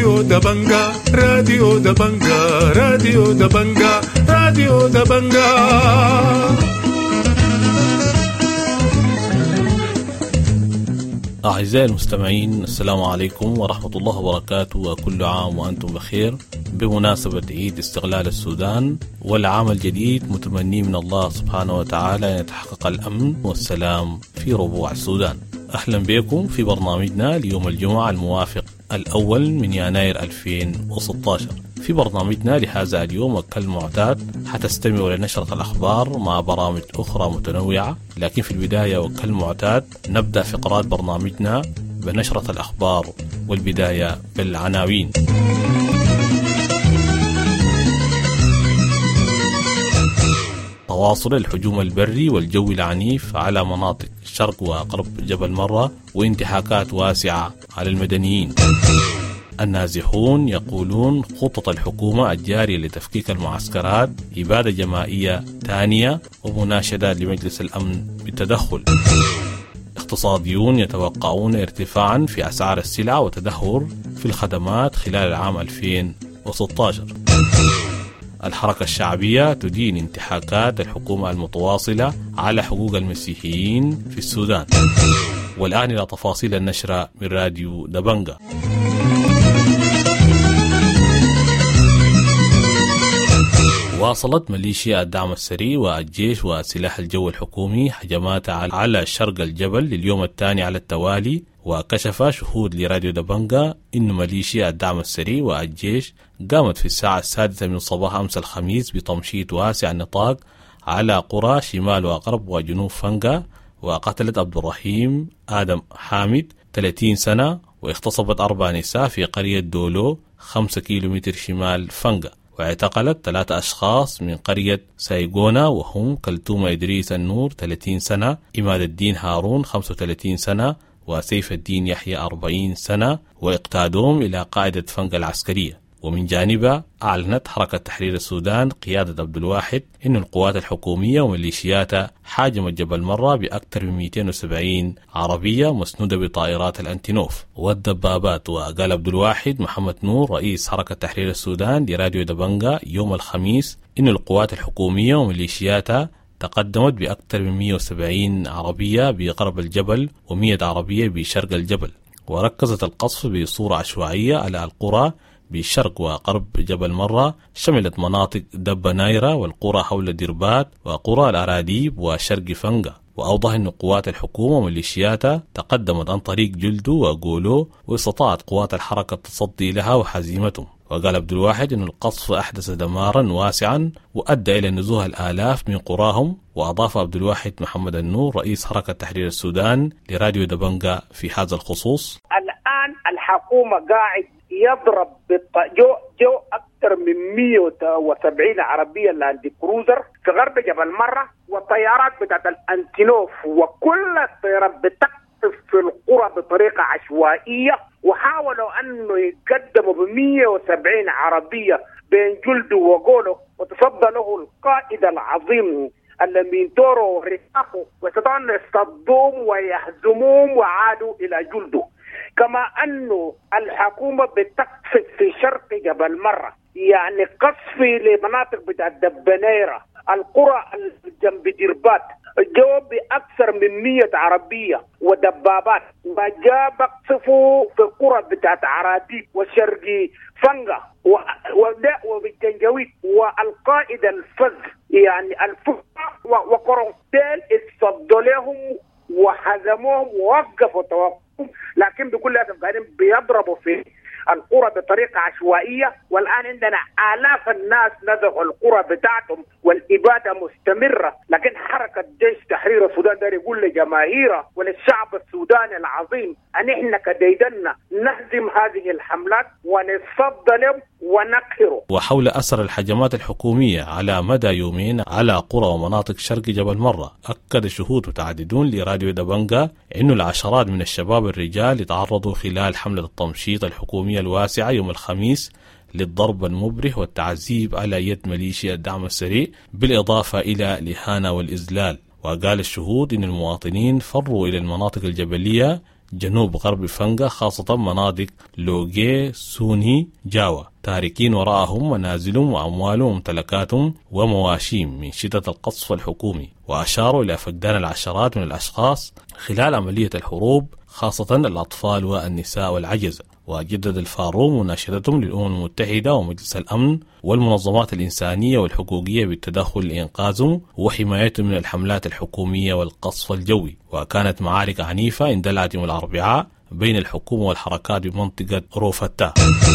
راديو دبنجا راديو دبنجا راديو دبنجا راديو دبنجا. أعزائي المستمعين، السلام عليكم ورحمة الله وبركاته، وكل عام وأنتم بخير بمناسبة عيد استقلال السودان والعام الجديد، متمني من الله سبحانه وتعالى أن يتحقق الأمن والسلام في ربوع السودان. أهلا بكم في برنامجنا ليوم الجمعة الموافق الأول من يناير 2016. في برنامجنا لهذا اليوم وكالمعتاد حتستمعوا لنشرة الأخبار مع برامج أخرى متنوعة، لكن في البداية وكالمعتاد نبدأ فقرات برنامجنا بنشرة الأخبار، والبداية بالعناوين. تواصل الهجوم البري والجوي العنيف على مناطق شرق وغرب جبل مرة، وانتهاكات واسعة على المدنيين. النازحون يقولون خطة الحكومة الجارية لتفكيك المعسكرات إبادة جماعية ثانية ومناشدة لمجلس الأمن بالتدخل. اقتصاديون يتوقعون ارتفاعا في أسعار السلع وتدهور في الخدمات خلال العام 2016. الحركة الشعبية تدين انتهاكات الحكومة المتواصلة على حقوق المسيحيين في السودان. والآن إلى تفاصيل النشرة من راديو دبنجا. واصلت ميليشيا الدعم السريع والجيش وسلاح الجو الحكومي هجمات على شرق الجبل لليوم الثاني على التوالي، وكشف شهود لراديو دبنجا إن ميليشيا الدعم السريع والجيش قامت في الساعة 6 من صباح أمس الخميس بتمشيط واسع النطاق على قرى شمال وغرب وجنوب فنقا، وقتلت عبد الرحيم آدم حامد 30 سنة، واغتصبت 4 نساء في قرية دولو 5 كيلومتر شمال فنقا، واعتقلت 3 أشخاص من قرية سايغونا وهم كلثوم إدريس النور 30 سنة، إماد الدين هارون 35 سنة، وسيف الدين يحيى 40 سنة، واقتادهم إلى قاعدة فنقا العسكرية. ومن جانبها أعلنت حركة تحرير السودان قيادة عبد الواحد إن القوات الحكومية وميليشياتها حاجمت جبل مرة بأكثر من 270 عربية مسنودة بطائرات الأنتينوف والدبابات. وقال عبد الواحد محمد نور رئيس حركة تحرير السودان لراديو دبنجا يوم الخميس إن القوات الحكومية وميليشياتها تقدمت بأكثر من 170 عربية بغرب الجبل و100 عربية بشرق الجبل، وركزت القصف بصورة عشوائية على القرى بشرق وغرب جبل مرة، شملت مناطق دبة نايرة والقرى حول ديربات وقرى الأراديب وشرق فنقا. وأوضح أن قوات الحكومة وميليشياتها تقدمت عن طريق جلدو وقولو، واستطاعت قوات الحركة التصدي لها وحزيمتهم. وقال عبد الواحد أن القصف أحدث دمارا واسعا وأدى إلى نزوح الآلاف من قراهم. وأضاف عبد الواحد محمد النور رئيس حركة تحرير السودان لراديو دبنجا في هذا الخصوص: الآن الحكومة قاعد يضرب جو أكثر من 170 عربية لاند كروزر في غرب جبل مرة، والطيارات بتاعت الأنتينوف وكل الطيارات بتقصف في القرى بطريقة عشوائية. وحاولوا أنه يقدموا ب170 عربية بين جلدو وقولو، وتصدى له القائد العظيم اللمينتورو ورفاقه، واستطاعوا أن يصدوهم ويهزموهم وعادوا إلى جلدو. كما أنه الحكومة بتقصف في شرق جبل مرة، يعني قصف لمناطق بتاعت دبنيرة، القرى جنب ديربات، جو بأكثر من 100 عربية ودبابات، وجاء بقصفوا في القرى بتاعت عراديب وشرقي فنقا وبالجنجويد. والقائد الفذ يعني الفقه وقرنتين اتصدوا لهم وحزموهم ووقفوا توقفهم، لكن بكل أسف قاعدين بيضربوا في القرى بطريقة عشوائية. والآن عندنا آلاف الناس نزحوا القرى بتاعتهم والإبادة مستمرة. لكن حركة جيش تحرير السودان دار يقول لجماهيره وللشعب السوداني العظيم أن إحنا كديدنا نهزم هذه الحملات ونصد لهم ونقهره. وحول أثر الحجمات الحكومية على مدى يومين على قرى ومناطق شرق جبل مرة، أكد شهود متعددون لراديو دبنجا إنه العشرات من الشباب الرجال تعرضوا خلال حملة التمشيط الحكومية الواسعة يوم الخميس للضرب المبرح والتعذيب على يد ميليشيا الدعم السريع، بالإضافة إلى الإهانة والإذلال. وقال الشهود إن المواطنين فروا إلى المناطق الجبلية جنوب غرب فنغا، خاصة مناطق لوغي، سوني، جاوا، تاركين وراءهم منازلهم وأموالهم وممتلكاتهم ومواشيم من شدة القصف الحكومي. وأشاروا إلى فقدان العشرات من الأشخاص خلال عملية الحروب، خاصة الأطفال والنساء والعجزة. وجدد الفاروق مناشدتهم للأمم المتحدة ومجلس الأمن والمنظمات الإنسانية والحقوقية بالتدخل لإنقاذهم وحمايتهم من الحملات الحكومية والقصف الجوي. وكانت معارك عنيفة اندلعت يوم الأربعاء بين الحكومة والحركات بمنطقة روفتا.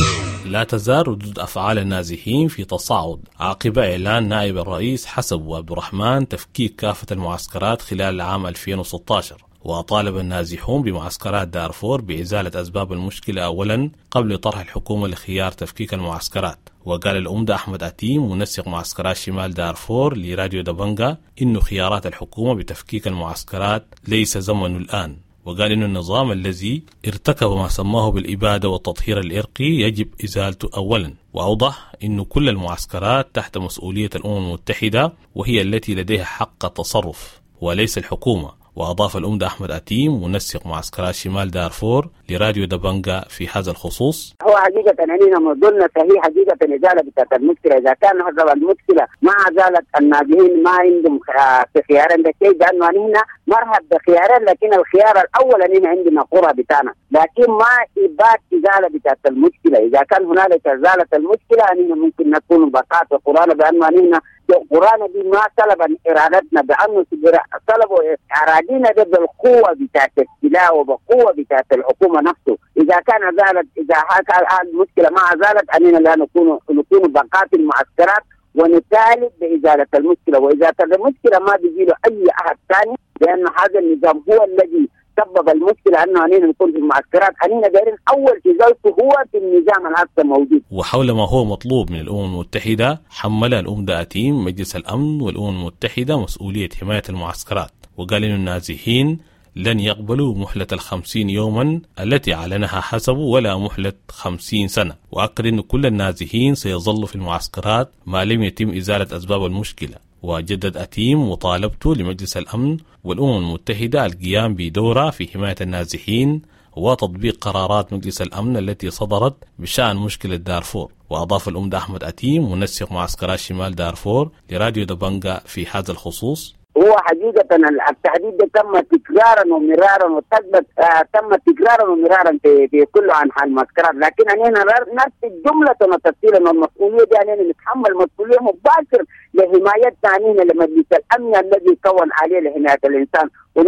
لا تزال ردود أفعال النازحين في تصاعد عقب إعلان نائب الرئيس حسب عبد الرحمن تفكيك كافة المعسكرات خلال العام 2016. وطالب النازحون بمعسكرات دارفور بإزالة أسباب المشكلة أولا قبل طرح الحكومة لخيار تفكيك المعسكرات. وقال الأمدة أحمد أتيم منسق معسكرات شمال دارفور لراديو دبنجا إنه خيارات الحكومة بتفكيك المعسكرات ليس زمن الآن. وقال إنه النظام الذي ارتكب ما سماه بالإبادة والتطهير الإرقي يجب إزالته أولا. وأوضح إنه كل المعسكرات تحت مسؤولية الأمم المتحدة وهي التي لديها حق التصرف وليس الحكومة. وأضاف الأمدة أحمد أتيم منسق معسكرات شمال دارفور لراديو دبنجا في هذا الخصوص: هو حقيقة أننا مظلنا هي حقيقة الإزالة بتاعت المشكلة. إذا كان هذا المشكلة ما زالت النازحين ما عندهم خيارين لكي، لأنه هنا مرحب بخيارين، لكن الخيار الأول أننا عندنا قرى بتاعنا، لكن ما إبات إزالة بتاعت المشكلة. إذا كان هنالك إزالة المشكلة أننا ممكن نكون بقات وقرانا، بأنه أننا قرانا دي ما طلب إرادتنا، بأنه طلبوا أراضينا ضد القوة بتاعت السلاح وبقوة بتاعت الحكومة نفسه. إذا كان زالت، إذا هذه المشكلة ما زالت، أننا لا نكون بقات المعسكرات ونطالب بإزالة المشكلة. وإذا المشكلة ما بيجي له أي أحد ثاني، لأن هذا النظام هو الذي سبب المشكلة أنه أننا نكون في المعسكرات. أننا دايرين أول إزالته هو في النظام الهسه موجود. وحول ما هو مطلوب من الأمم المتحدة، حمل الأمدة أتيم مجلس الأمن والأمم المتحدة مسؤولية حماية المعسكرات. وقال إن النازحين لن يقبلوا مهلة 50 يوما التي أعلنها حسب ولا مهلة 50 سنة. وأكد أن كل النازحين سيظلوا في المعسكرات ما لم يتم إزالة أسباب المشكلة. وجدد أتيم مطالبته لمجلس الأمن والأمم المتحدة القيام بدورها في حماية النازحين وتطبيق قرارات مجلس الأمن التي صدرت بشأن مشكلة دارفور. وأضاف الأمدة أحمد أتيم منسق معسكرات شمال دارفور لراديو دبنجا في هذا الخصوص: هو حقيقة التحديد تم تكرارا ومرارا وثبت تم تكرارا ومرارا في كل أنحاء المعسكرات، لكن أننا نرفض جملة وتفصيلا، والمسؤولية دي أننا نتحمل مسؤولية مباشر لحمايتنا أننا لمجلس الأمن الذي كون عليه لحماية الإنسان،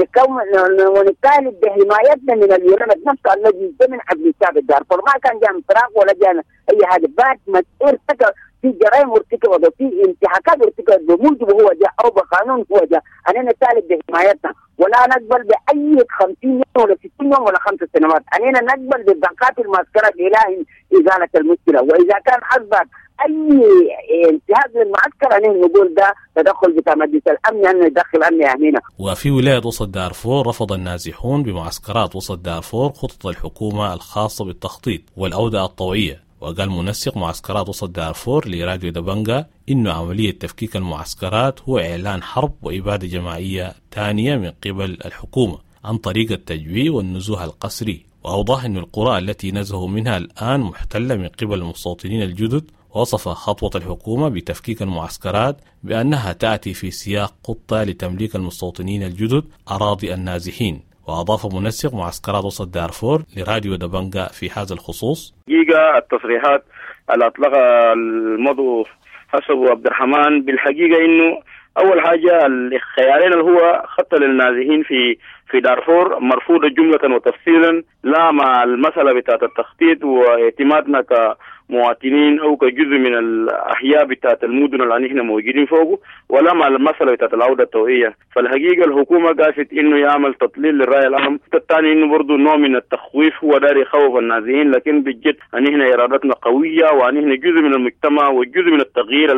ونطالب بحمايتنا من اليونان نفسه الذي من قبل الشعب الدارفور. ما كان جاء فراغ ولا جاء أي حاجة، بعد ما ارتكب في جرائم ارتكبت وفي انتهاكات ارتكبت بموجب هو جاء او بقانون هو جاء، أننا نطالب بحمايتنا ولا نقبل بأي 50 يوم ولا 60 يوم ولا 5 سنوات. أننا نقبل ببقات المعسكرات إلى إزالة المشكلة. وإذا كان أثبت أي انتهاك للمعسكر أننا نقول ده تدخل بتاع مجلس الأمن أن يدخل أمن يهمنا. وفي ولاية وسط دارفور رفض النازحون بمعسكرات وسط دارفور خطط الحكومة الخاصة بالتخطيط والأودة الطوعية. وقال منسق معسكرات وسط دارفور لراديو دبنجا إنه عملية تفكيك المعسكرات هو إعلان حرب وإبادة جماعية ثانية من قبل الحكومة عن طريق التجويع والنزوح القسري. وأوضح أن القرى التي نزهوا منها الآن محتلة من قبل المستوطنين الجدد. ووصف خطوة الحكومة بتفكيك المعسكرات بأنها تأتي في سياق خطة لتمليك المستوطنين الجدد أراضي النازحين. وأضاف منسق معسكرات وسط دارفور لراديو دبنجا في هذا الخصوص: التصريحات اللي أطلقها المضو حسب عبد الرحمن بالحقيقة إنه أول حاجة الخيارين اللي هو خط للنازحين في دارفور مرفوضة جملة وتفصيلا، لا مع المسألة بتاعت التخطيط واعتمادنا كمواطنين أو كجزء من الأحياء بتاعت المدن اللي نحن موجودين فوقه، ولا مع المسألة بتاعت العودة التوعية. فالحقيقة الحكومة قاست إنه يعمل تضليل للرأي العام. الثاني إنه برضو نوع من التخويف، هو داري يخوف النازحين، لكن بجد نحن إرادتنا قوية ونحن جزء من المجتمع وجزء من التغيير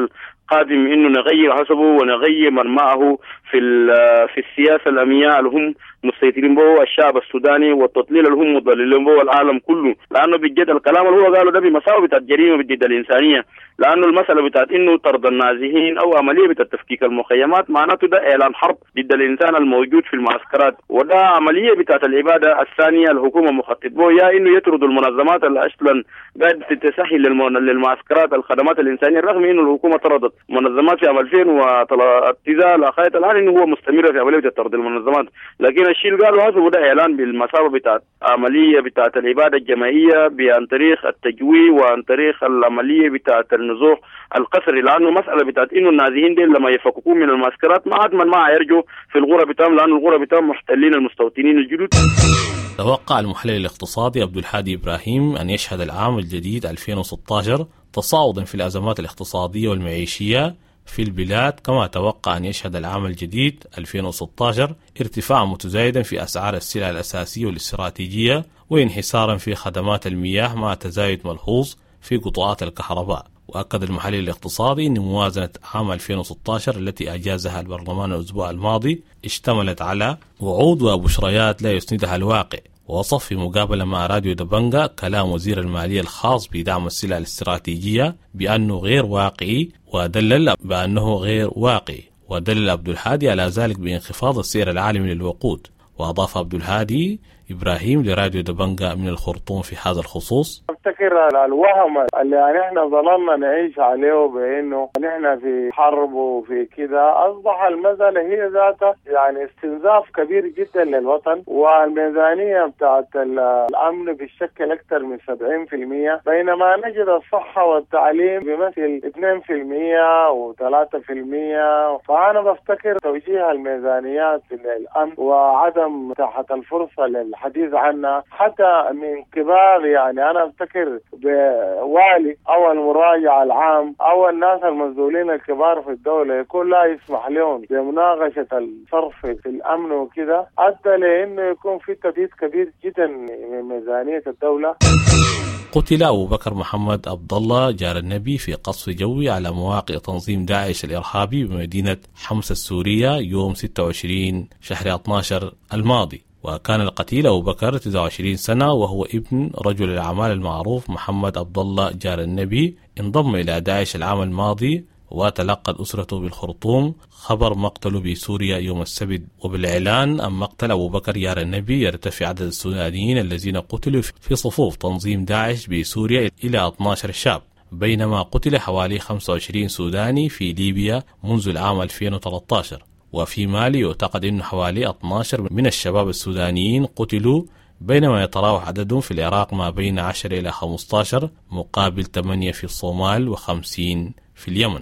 قادم إنه نغير حسبه ونغير من معه في السياسة الأمنية اللي هم مسيطرين به الشعب السوداني، والتضليل اللي هم مضللين به العالم كله. لأنه بجد الكلام اللي هو قاله ده بمساوئ بتاعت جريمة ضد الإنسانية، لأنه المسألة بتاعت إنه طرد النازحين أو عملية بتاعت تفكيك المخيمات معناته ده إعلان حرب ضد الإنسان الموجود في المعسكرات، وده عملية بتاعت العبادة الثانية الحكومة مخطط به، يا إنه يطرد المنظمات اللي أصلا قاعد تسهل للمعسكرات الخدمات الإنسانية، رغم إنه الحكومة طردت منظمات في عام 2003 لغاية الآن إنه هو مستمر في عملية طرد المنظمات. لكن الشيء اللي قالوا هذا ده إعلان بالمساوئ بتاعت عملية بتاعت العبادة الجماعية عن طريق التجويع وعن طريق العملية بتاعت النزوح القسري، لأنه مسألة بتاعت إنه النازحين دي لما يفككون من المعسكرات ما حتما ما يرجعوا في الغرة بتاعهم، لأنه الغرة بتاعهم محتلين المستوطنين الجدد. توقع المحلل الاقتصادي عبد الهادي إبراهيم أن يشهد العام الجديد 2016 تصاعدا في الأزمات الاقتصادية والمعيشية في البلاد، كما توقع أن يشهد العام الجديد 2016 ارتفاعا متزايدا في أسعار السلع الأساسية والاستراتيجية وانحسارا في خدمات المياه مع تزايد ملحوظ في قطاعات الكهرباء. وأكد المحلل الاقتصادي أن موازنة عام 2016 التي أجازها البرلمان الأسبوع الماضي اشتملت على وعود وبشريات لا يسندها الواقع. ووصف في مقابلة مع راديو دبنجا كلام وزير المالية الخاص بدعم السلع الاستراتيجية بأنه غير واقعي، ودلل بأنه غير واقعي، ودلل عبد الهادي على ذلك بانخفاض السعر العالمي للوقود. وأضاف عبد الهادي إبراهيم لراديو دبنجا من الخرطوم في هذا الخصوص: افتكر الوهم اللي نحن ظللنا نعيش عليه بانه نحن في حرب وفي كده، اصبح المسألة هي ذاتها يعني استنزاف كبير جدا للوطن، والميزانية بتاعت الامن بتشكل اكثر من 70%، بينما نجد الصحة والتعليم بيمثل 2% و3%. فانا بفتكر توجيه الميزانيات للامن وعدم تحت الفرصة الحديث عنها حتى من كبار، يعني أنا أفتكر بوالي أو المراجع العام أو الناس المسؤولين الكبار في الدولة يكون لا يسمح لهم بمناقشة الصرف في الأمن وكذا، أدى لأنه يكون في تهديد كبير جدا من ميزانية الدولة. قتل أبو بكر محمد عبد الله جار النبي في قصف جوي على مواقع تنظيم داعش الإرهابي بمدينة حمص السورية يوم 26 شهر 12 الماضي. وكان القتيل أبو بكر 29 سنة وهو ابن رجل الأعمال المعروف محمد عبد الله جار النبي، انضم إلى داعش العام الماضي، وتلقت أسرته بالخرطوم خبر مقتله بسوريا يوم السبت. وبالإعلان عن مقتل أبو بكر جار النبي يرتفع عدد السودانيين الذين قتلوا في صفوف تنظيم داعش بسوريا إلى 12 شاب، بينما قتل حوالي 25 سوداني في ليبيا منذ العام 2013. وفي مالي يعتقد أن حوالي 12 من الشباب السودانيين قتلوا، بينما يتراوح عددهم في العراق ما بين 10 إلى 15 مقابل 8 في الصومال و50 في اليمن.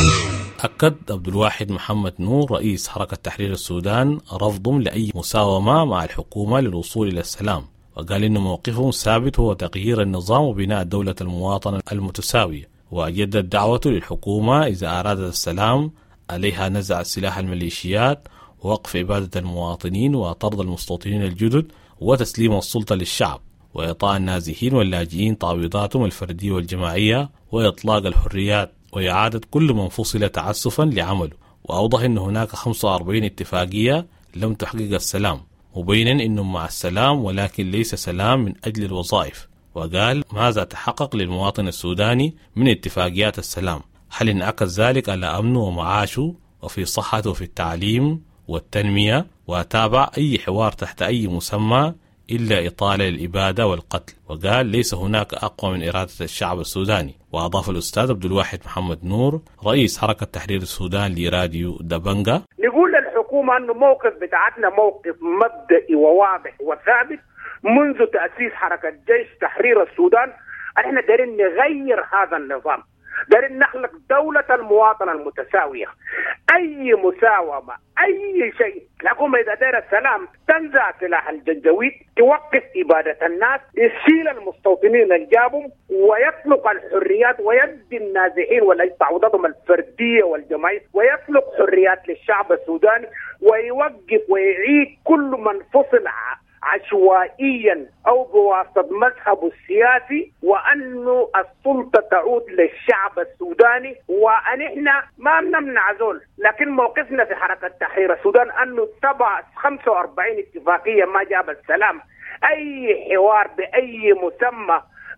أكد عبد الواحد محمد نور رئيس حركة تحرير السودان رفضهم لأي مساومة مع الحكومة للوصول إلى السلام، وقال إن موقفهم ثابت هو تغيير النظام وبناء دولة المواطنة المتساوية، وجدد دعوته للحكومة إذا أرادت السلام عليها نزع سلاح الميليشيات ووقف إبادة المواطنين وطرد المستوطنين الجدد وتسليم السلطة للشعب وإعطاء النازحين واللاجئين تعويضاتهم الفردية والجماعية وإطلاق الحريات وإعادة كل من فصل تعسفا لعمله. وأوضح أن هناك 45 اتفاقية لم تحقق السلام، مبينا أنهم مع السلام ولكن ليس سلام من أجل الوظائف. وقال: ماذا تحقق للمواطن السوداني من اتفاقيات السلام؟ هل انعكس ذلك على أمنه ومعاشه وفي صحته وفي التعليم والتنمية؟ وتابع أي حوار تحت أي مسمى إلا إطالة للإبادة والقتل. وقال: ليس هناك أقوى من إرادة الشعب السوداني. وأضاف الأستاذ عبد الواحد محمد نور رئيس حركة تحرير السودان لراديو دبنجا: نقول للحكومة أنه موقف بتاعتنا موقف مبدئي وواضح وثابت منذ تأسيس حركة جيش تحرير السودان. احنا دارين نغير هذا النظام، دارين نخلق دولة المواطنة المتساوية. أي مساومة أي شيء، الحكومة إذا دار السلام تنزع سلاح الجنجويد، توقف إبادة الناس، يشيل المستوطنين اللي جابهم ويطلق الحريات ويدي النازحين ولا تعويضاتهم الفردية والجماعية، ويطلق حريات للشعب السوداني، ويوقف ويعيد كل من فصل عشوائيا أو بواسطة مذهبه السياسي، وأنه السلطة تعود للشعب السوداني، وأن إحنا ما بنمنع زول. لكن موقفنا في حركة تحرير السودان أنه تبع 45 اتفاقية ما جاب السلام. أي حوار بأي مسمى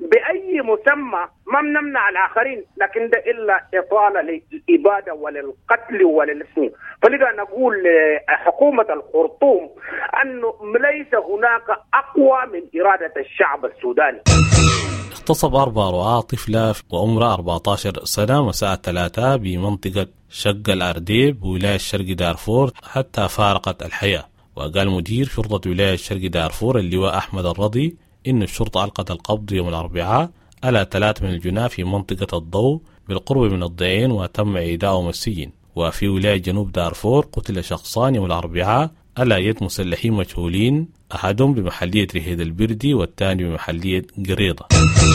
ما بنمنع الآخرين، لكن ده إلا إطالة للإبادة وللقتل وللسنين. فلذا نقول لحكومة الخرطوم أنه ليس هناك أقوى من إرادة الشعب السوداني. اغتصب 4 رعاة طفلة وعمرها 14 سنة مساء 3 بمنطقة شق الأرديب بولاية شرق دارفور حتى فارقت الحياة. وقال مدير شرطة ولاية شرق دارفور اللواء أحمد الرضي إن الشرطة ألقت القبض يوم الأربعاء على 3 من الجناه في منطقة الضوء بالقرب من الضيعين، وتم إيداعهم السجن. وفي ولاية جنوب دارفور قتل شخصان يوم الأربعاء على يد مسلحين مجهولين، أحدهم بمحلية رهيد البردي والثاني بمحلية قريضة.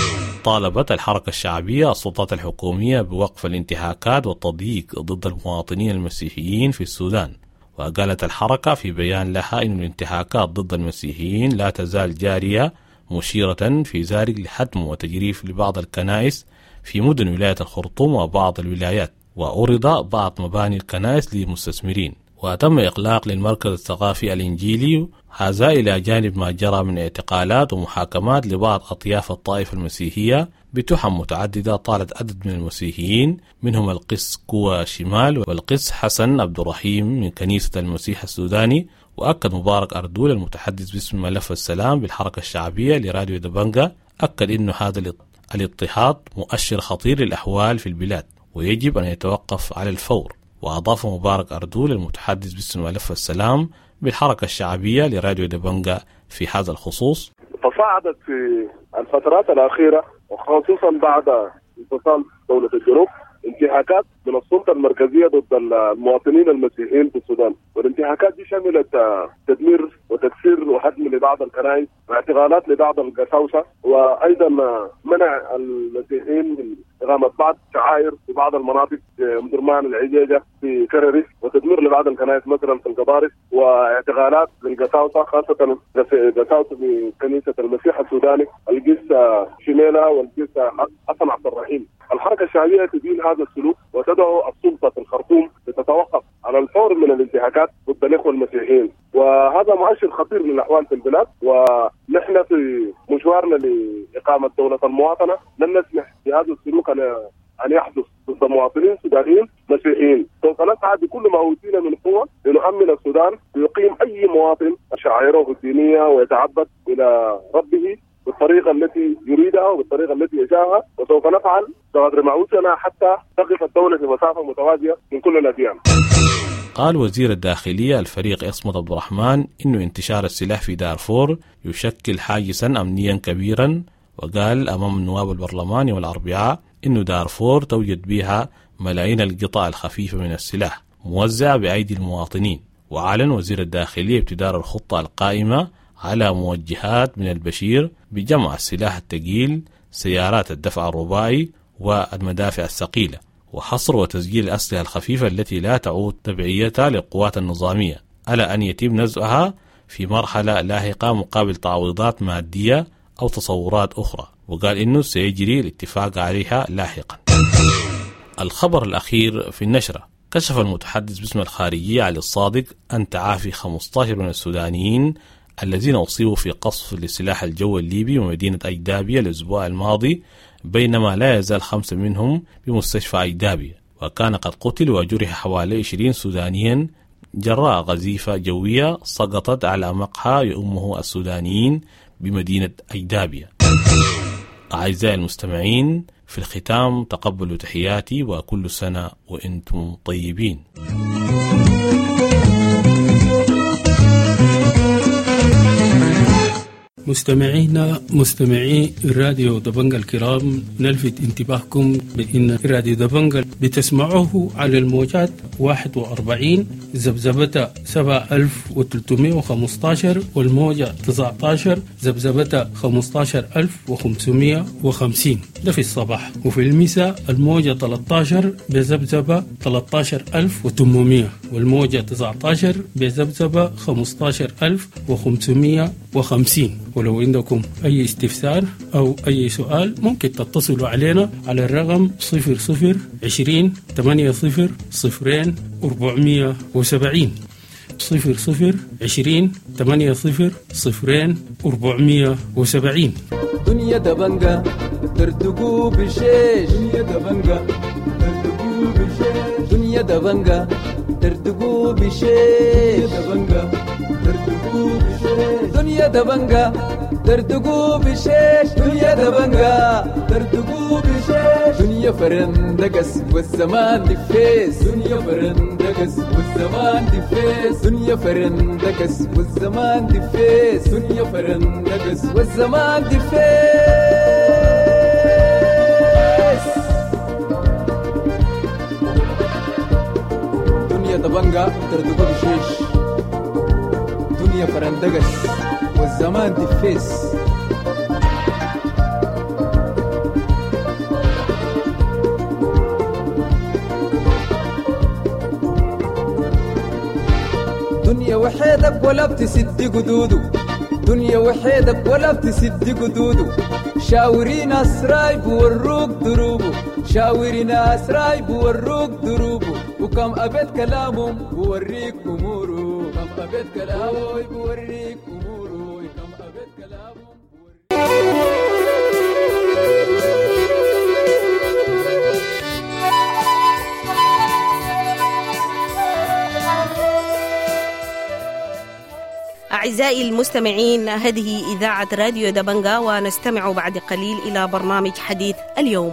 طالبت الحركة الشعبية السلطات الحكومية بوقف الانتهاكات والتضييق ضد المواطنين المسيحيين في السودان. وقالت الحركة في بيان لها إن الانتهاكات ضد المسيحيين لا تزال جارية، مشيرة في ذلك لحتم وتجريف لبعض الكنائس في مدن ولاية الخرطوم وبعض الولايات، وأورد بعض مباني الكنائس للمستثمرين. وتم إغلاق للمركز الثقافي الإنجيلي، هذا إلى جانب ما جرى من اعتقالات ومحاكمات لبعض أطياف الطائفة المسيحية بتهم متعددة طالت عدد من المسيحيين، منهم القس كوا شمال والقس حسن عبد الرحيم من كنيسة المسيح السوداني. وأكد مبارك أردول المتحدث باسم ملف السلام بالحركة الشعبية لراديو دبنجا، أكد إنه هذا الاضطهاد مؤشر خطير للأحوال في البلاد ويجب أن يتوقف على الفور. وأضاف مبارك أردول المتحدث باسم ملف السلام بالحركة الشعبية لراديو دبنجا في هذا الخصوص: تصاعدت في الفترات الأخيرة وخصوصا بعد انفصال دولة الجنوب انتهاكات من السلطة المركزية ضد المواطنين المسيحيين في السودان، والانتهاكات دي شملت تدمير وتكسير وهدم لبعض الكنائس واعتقالات لبعض القساوسة، وأيضا منع المسيحيين من إقامة بعض شعائر في بعض المناطق مدرمان العجيجة في كرري، وتدمير لبعض الكنائس مثلا في القبارس، واعتقالات للقساوسة خاصة قساوسة في كنيسة المسيح السوداني القس شميلة والقس حسن عبد الرحيم. الحركة الشعبية تدين هذا السلوك وتدعو السلطة في الخرطوم لتتوقف على الفور من الانتهاكات ضد الإخوة المسيحيين، وهذا مؤشر خطير للأحوال في البلاد. ونحن في مشوارنا لإقامة دولة المواطنة لن نسمح بهذا السلوك أن يحدث ضد مواطنين سودانيين مسيحيين. سوف نسعى بكل ما أوتينا من قوة لنؤمن السودان ويقيم أي مواطن شعائره الدينية ويتعبد إلى ربه بالطريقة التي يريدها وبالطريقة التي يشاءها، وسوف نفعل بقدر ما أوتينا حتى تقف الدولة في مسافة متوازية من كل الأديان. قال وزير الداخلية الفريق عصمت عبد الرحمن إنه انتشار السلاح في دارفور يشكل حاجزا أمنيا كبيرا. وقال أمام النواب البرلمان يوم الأربعاء إنه دارفور توجد بها ملايين القطع الخفيفة من السلاح موزعة بأيدي المواطنين. وأعلن وزير الداخلية ابتدار الخطة القائمة على موجهات من البشير بجمع السلاح الثقيل، سيارات الدفع الرباعي والمدافع الثقيلة، وحصر وتسجيل الأسلحة الخفيفة التي لا تعود تبعيتها للقوات النظامية، على أن يتم نزعها في مرحلة لاحقة مقابل تعويضات مادية أو تصورات أخرى. وقال إنه سيجري الاتفاق عليها لاحقا. الخبر الأخير في النشرة: كشف المتحدث باسم الخارجية علي الصادق عن تعافي 15 من السودانيين الذين أصيبوا في قصف لسلاح الجو الليبي ومدينة أجدابية الأسبوع الماضي، بينما لا يزال 5 منهم بمستشفى أجدابية. وكان قد قتل وجرح حوالي 20 سودانيا جراء قذيفة جوية سقطت على مقهى يؤمه السودانيين بمدينة أجدابية. أعزائي المستمعين، في الختام تقبلوا تحياتي وكل سنة وأنتم طيبين. مستمعي الراديو دبنجة الكرام، نلفت انتباهكم بأن راديو دبنجة بتسمعوه على الموجات 41 زبزبتها 7315 والموجة 19 زبزبتها 15550. ده في الصباح. وفي المساء الموجة 13 بزبزبة 13800 والموجة 19 بزبزبة 15550. ولو عندكم أي استفسار أو أي سؤال ممكن تتصلوا علينا على الرقم 0020 80 0 470 0020 80 0 470. دنيا دبنجة ترتقو بشيش، دنيا دبنجة ترتقو بشيش، دنيا دبنجة ترتقو بشيش، دنيا دبنجة ترتقو بشيش، دنيا دبنجة ترتقو بشيش، دنيا فرندقس والزمان دفيس، دنيا فرندقس والزمان دفيس، دنيا فرندقس والزمان دفيس، دنيا فرندقس والزمان دفيس. دنيا دبنجة ترتقو بشيش، دنيا فرندقس والزمان دفيس. دنيا وحيدك ولا بتسد قدودو، دنيا وحيدك ولا بتسد قدودو، شاورين أسراي بوروك دروبو، شاورين أسراي بوروك دروبو، وكم أبد كلامهم بوريك أمورو، كم أبد كلامهم بوريك أمورو، كم أبد كلامهم أعزائي المستمعين، هذه إذاعة راديو دبنجة، ونستمع بعد قليل إلى برنامج حديث اليوم.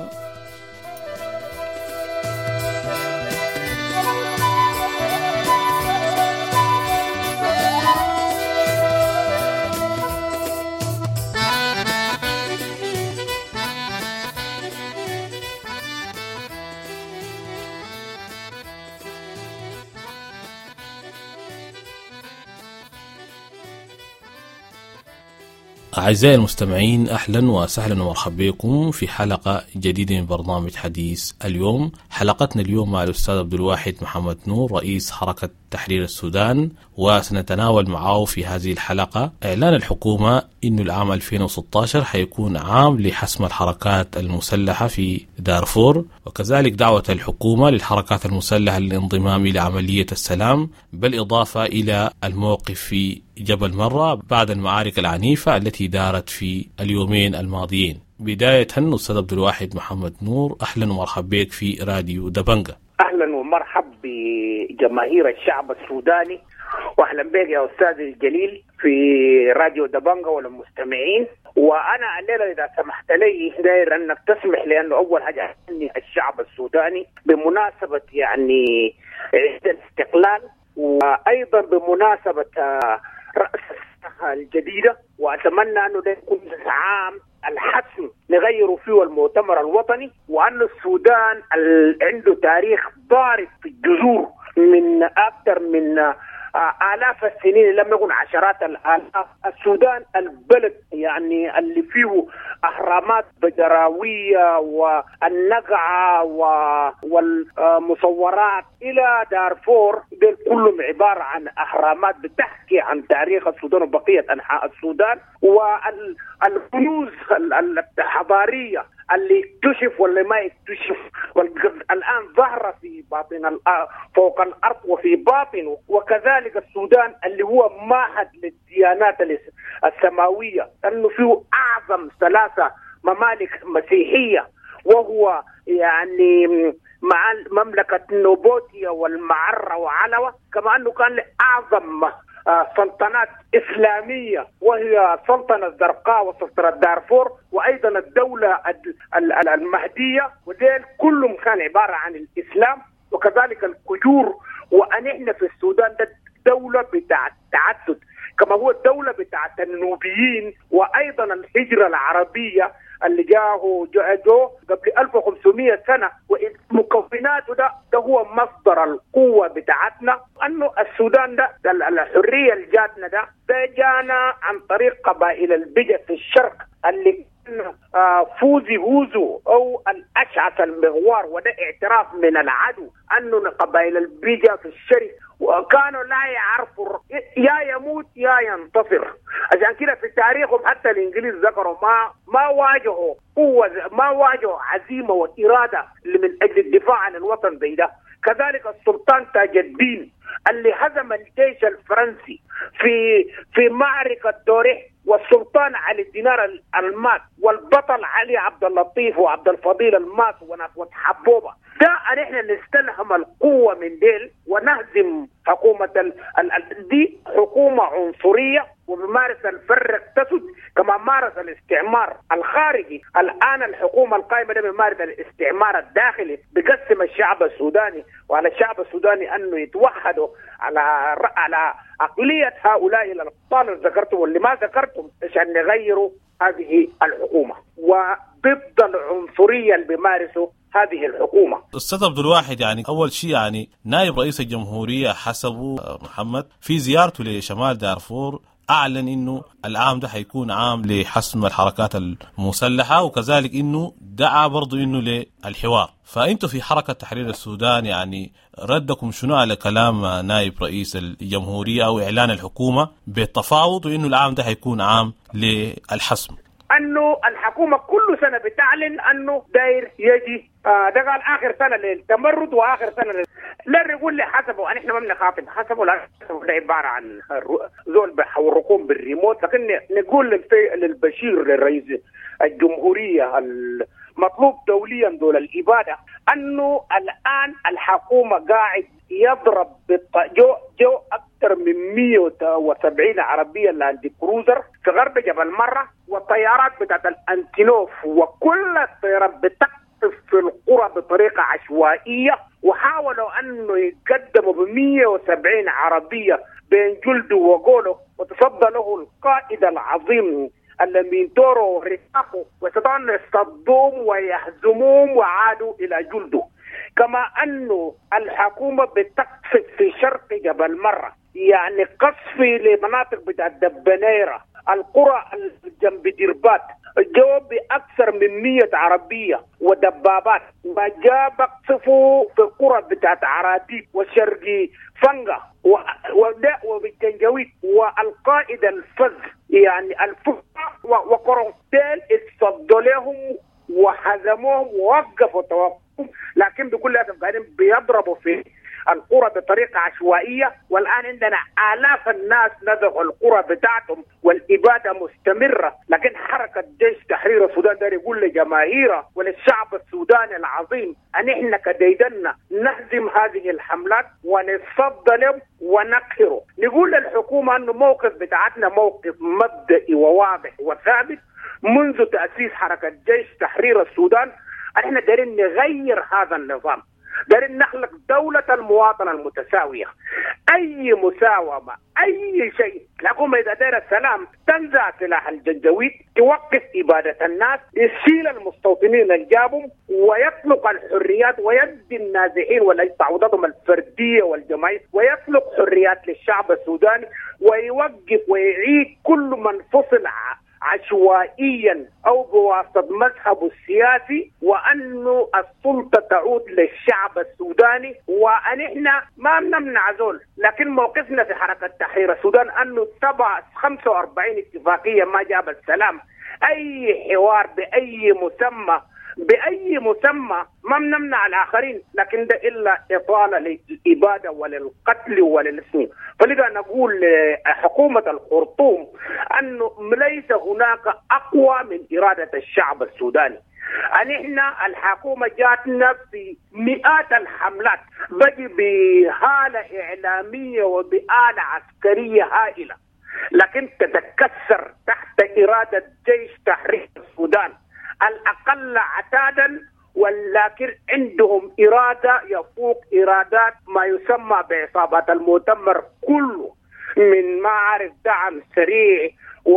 أعزائي المستمعين، أهلا وسهلا ومرحبا بكم في حلقة جديدة من برنامج حديث اليوم. حلقتنا اليوم مع الأستاذ عبد الواحد محمد نور، رئيس حركة تحرير السودان، وسنتناول معه في هذه الحلقة إعلان الحكومة إنه العام 2016 حيكون عام لحسم الحركات المسلحة في دارفور، وكذلك دعوة الحكومة للحركات المسلحة للانضمام إلى عملية السلام، بالإضافة إلى الموقف في جبل مرة بعد المعارك العنيفة التي دارت في اليومين الماضيين. بداية أستاذ عبد الواحد محمد نور، أهلا ومرحبا بك في راديو دبنجة. أهلا ومرحبا بجماهير الشعب السوداني، وأهلا بك يا أستاذ الجليل في راديو دبنجة والمستمعين. وأنا الليلة إذا سمحت لي داير أنك تسمح لي أنه أول حاجة أهني الشعب السوداني بمناسبة يعني عيد الاستقلال، وأيضا بمناسبة رأس السنة الجديدة، وأتمنى أنه ده يكون عام الحسم نغيروا فيه المؤتمر الوطني، وأن السودان عنده تاريخ ضارب في الجذور من أكثر من آلاف السنين، لم يكن عشرات الآلاف. السودان البلد يعني اللي فيه أهرامات بدراوية والنقعة والمصورات إلى دارفور، دول كلهم عبارة عن أهرامات بتحكي عن تاريخ السودان وبقية أنحاء السودان، والكنوز الحضارية اللي اكتشف واللي ما اكتشف الآن ظهر في باطن فوق الأرض وفي باطنه. وكذلك السودان اللي هو معهد للديانات السماوية، أنه فيه أعظم 3 ممالك مسيحية، وهو يعني مع مملكة نوبوتيا والمعرة وعلوة، كما أنه كان أعظم سلطنات إسلامية وهي سلطنة الزرقاء وسلطنة دارفور، وأيضا الدولة المهدية، وديل كلهم كان عبارة عن الإسلام. وكذلك الكجور، وأن إحنا في السودان الدولة بتاع التعدد، كما هو الدولة بتاع النوبيين، وأيضا الهجرة العربية اللي جو قبل 1500 سنة، ومكوناته ده هو مصدر القوة بتاعتنا. أنه السودان ده الحرية اللي جاتنا ده جانا عن طريق قبائل البجا في الشرق اللي فوزي هوزو أو الأشعث المغوار، وده اعتراف من العدو أنه قبائل البجا في الشرق وكانوا لا يعرفوا يا يموت يا ينتصر. عشان كده في تاريخهم حتى الإنجليز ذكروا ما واجهوا قوة، ما واجهوا عزيمة وإرادة من أجل الدفاع عن الوطن زي ده. كذلك السلطان تاج الدين اللي هزم الجيش الفرنسي في معركة دوريح، والسلطان علي الدينار المات، والبطل علي عبد اللطيف وعبد الفضيل المات وناس حبوبة. ده ان احنا نستلهم القوة من ديل ونهزم حكومة دي حكومة عنصرية وبمارس الفرق تسد كما مارس الاستعمار الخارجي. الآن الحكومة القائمة ده بمارس الاستعمار الداخلي، بقسم الشعب السوداني، وعلى الشعب السوداني أنه يتوحدوا على عقلية هؤلاء الأبطال اللي ذكرتم واللي ما ذكرتم عشان نغيروا هذه الحكومة وضد العنصرية اللي بيمارسوا هذه الحكومة. أستاذ عبد الواحد، يعني أول شيء يعني نائب رئيس الجمهورية حسبه محمد في زيارته لشمال دارفور أعلن إنه العام ده حيكون عام لحسم الحركات المسلحة، وكذلك إنه دعا برضو إنه للحوار. فأنتوا في حركة تحرير السودان يعني ردكم شنو على كلام نائب رئيس الجمهورية أو إعلان الحكومة بالتفاوض وإنه العام ده حيكون عام للحسم؟ أنه الحكومة كل سنة بتعلن أنه داير يجي ده قال آخر سنة للتمرد وآخر سنة لا يقول لي حسبوا أن إحنا ما بنخاطب حسبوا، لا ده عبارة عن زول والرقوم بالريموت. لكن نقول للبشير للرئيس الجمهورية المطلوب دوليا دول الإبادة أنه الآن الحكومة قاعد يضرب جو أكثر من 170 عربية لاند كروزر في غرب جبل مرة، والطيارات بتاعت الأنتينوف وكل الطيارات بتقصف في القرى بطريقة عشوائية، وحاولوا أنه يقدموا ب170 عربية بين جلده وقوله، وتصدى له القائد العظيم اللي تورو ورفاقه واستطاعوا أن يصدوهم ويهزموهم وعادوا إلى جلده. كما أنه الحكومة بتقصف في شرق جبل مرة، يعني قصف لمناطق بتاع دبنيرة القرى جنب ديربات، جو بأكثر من 100 عربية ودبابات، وجاء بقصفوا في القرى بتاعت عراديب وشرقي فنغا وبالجنجويد والقائد الفز يعني الفقه وقرنتين اتصدوا لهم وحزموهم ووقفوا توقفهم، لكن بكل أسف قاعدين بيضربوا في القرى بطريقة عشوائية. والآن عندنا آلاف الناس نزحوا القرى بتاعتهم والإبادة مستمرة. لكن حركة جيش تحرير السودان دار يقول لجماهيره وللشعب السوداني العظيم أن إحنا كديدنا نهزم هذه الحملات ونصد لهم ونقهره. نقول للحكومة أنه موقف بتاعتنا موقف مبدئي وواضح وثابت منذ تأسيس حركة جيش تحرير السودان. احنا دارين نغير هذا النظام، دارين نخلق دولة المواطنة المتساوية، أي مساومة أي شيء. الحكومة إذا دار السلام تنزع سلاح الجنجويد، توقف إبادة الناس، يشيل المستوطنين اللي جابهم ويطلق الحريات ويدي النازحين والتعويضاتهم الفردية والجماعية، ويطلق حريات للشعب السوداني، ويوقف ويعيد كل من فصل عشوائيا أو بواسطة مذهبه السياسي، وأنه السلطة تعود للشعب السوداني. وأن إحنا ما بنمنع زول، لكن موقفنا في حركة تحرير السودان أنه تبع 45 اتفاقية ما جاب السلام. أي حوار بأي مسمى ما بنمنع الآخرين، لكن ده إلا إطالة للإبادة وللقتل وللسم. فلذا نقول لحكومة الخرطوم أنه ليس هناك أقوى من إرادة الشعب السوداني. أن إحنا الحكومة جاتنا في مئات الحملات بقي بهالة إعلامية وبآلة عسكرية هائلة، لكن تتكسر تحت إرادة جيش تحرير السودان الأقل عتادا، ولكن عندهم إرادة يفوق إرادات ما يسمى بعصابات المؤتمر كله. من ما عارف دعم سريع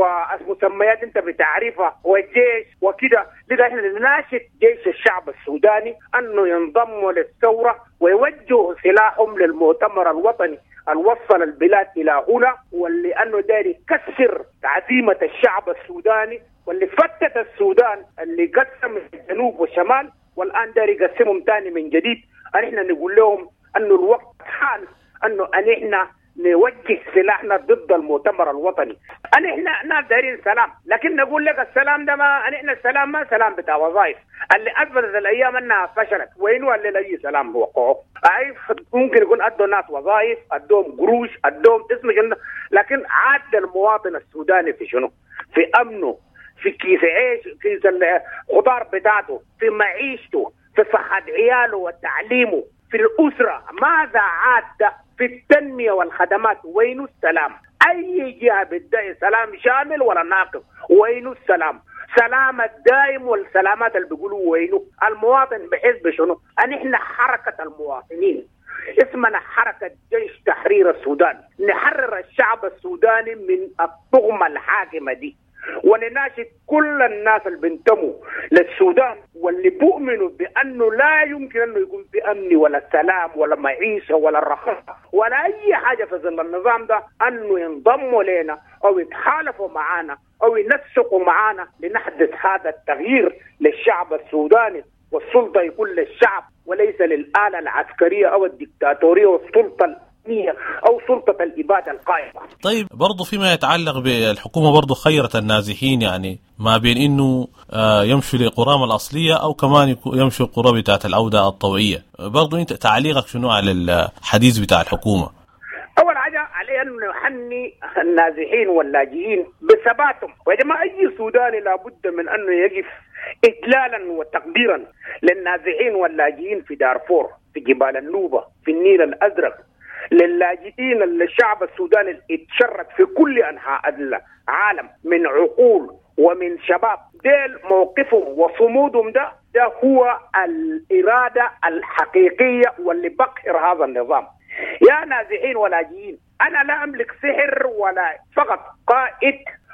ومسميات انت بتعرفها والجيش وكده. لذا احنا نناشد جيش الشعب السوداني انه ينضموا للثوره ويوجهوا سلاحهم للمؤتمر الوطني الوصل البلاد الى هنا، واللي انه داير يكسر عزيمه الشعب السوداني واللي فتت السودان، اللي قسم الجنوب والشمال والان داير يقسمهم ثاني من جديد. احنا نقول لهم انه الوقت حان انه احنا نوجه سلاحنا ضد المؤتمر الوطني. احنا ناس دايرين سلام، لكن نقول لك السلام ده ما احنا السلام ما سلام بتاع وظائف اللي اثبتت الايام انها فشلت. وينو اللي اي سلام وقعوا؟ ممكن يكون ادوا ناس وظائف، ادوهم قروش، ادوهم اسم جنة، لكن عاد المواطن السوداني في شنو؟ في امنه، في كيس عيش، كيس الخضار بتاعته، في معيشته، في صحة عياله وتعليمه، في الأسرة. ماذا عاد في التنمية والخدمات؟ وين السلام؟ أي جهة بتدعي سلام شامل ولا ناقص؟ وين السلام؟ سلام الدائم والسلامات اللي بيقولوا وينه؟ المواطن بحس بشنو؟ أن إحنا حركة المواطنين، اسمنا حركة جيش تحرير السودان، نحرر الشعب السوداني من الطغمة الحاكمة دي، ونناشد كل الناس اللي بينتموا للسودان واللي بيؤمنوا بأنه لا يمكن أنه يكون في أمن ولا سلام ولا معيشة ولا رخاء ولا أي حاجة في ظل النظام ده، أنه ينضموا لنا أو يتحالفوا معنا أو ينسقوا معنا لنحدث هذا التغيير للشعب السوداني، والسلطة يكون للشعب وليس للآلة العسكرية أو الدكتاتورية والسلطة أو سلطة الإبادة القائمة. طيب برضو فيما يتعلق بالحكومة برضو خيرت النازحين يعني ما بين إنه يمشوا لقرام الأصلية أو كمان يمشوا القرى بتاعت العودة الطوعية. برضو أنت تعليقك شنو على الحديث بتاع الحكومة؟ أول حاجة عليه أن نحني النازحين واللاجئين بثباتهم. ويا جماعة أي سوداني لابد من أنه يقف إجلالا وتقديرا للنازحين واللاجئين في دارفور، في جبال النوبة، في النيل الأزرق، للاجئين الشعب السوداني اتشرد في كل أنحاء العالم من عقول ومن شباب. ديل موقفهم وصمودهم ده هو الإرادة الحقيقية واللي بقهر هذا النظام. يا نازحين ولاجئين، أنا لا أملك سحر ولا فقط قائد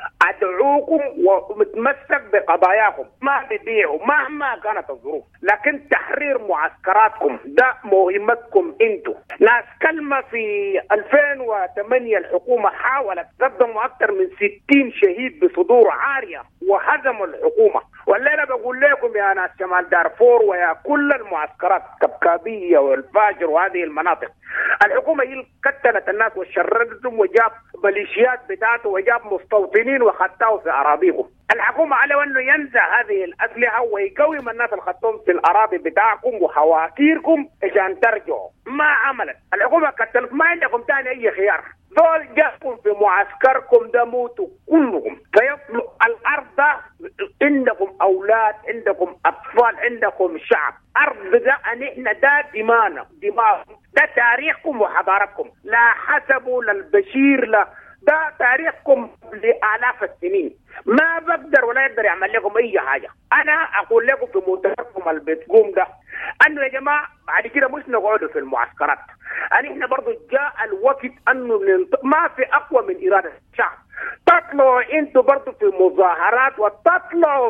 أدعوكم ومتمسك بقضاياكم، ما ببيعوا مهما كانت الظروف، لكن تحرير معسكراتكم ده مهمتكم انتم. ناس كلمة في 2008 الحكومة حاولت، قدموا أكثر من 60 شهيد بصدور عارية وهزموا الحكومة. والليلة بقول لكم يا ناس شمال دارفور ويا كل المعسكرات كبكابية والفاجر وهذه المناطق، الحكومة هي قتلت الناس وشردتهم وجاب ميليشيات بتاعته وجاب مستوطنين وخطاوا في أراضيهم. الحكومة عليه أنه ينزع هذه الأسلحة ويقوم الناس الخطون في الأراضي بتاعكم وحواكيركم عشان ترجعوا. ما عملت الحكومة، قتلت. ما عندكم تاني أي خيار، دول جاكم في معسكركم ده موتوا كلهم. فيطلق الأرض ده عندكم أولاد، عندكم أطفال، عندكم شعب. أرض ده أن إحنا ده دماء ده تاريخكم وحضارتكم، لا حسبوا للبشير لا، ده تاريخكم لآلاف السنين. ما بقدر ولا يقدر يعمل لكم أي حاجة. أنا أقول لكم في مؤتمركم اللي بتقوم ده أنه يا جماعة بعد كده مش نقعدوا في المعسكرات. إحنا برضو جاء الوقت أنه ما في أقوى من إرادة الشعب. تطلعوا أنتوا برضو في مظاهرات وتطلعوا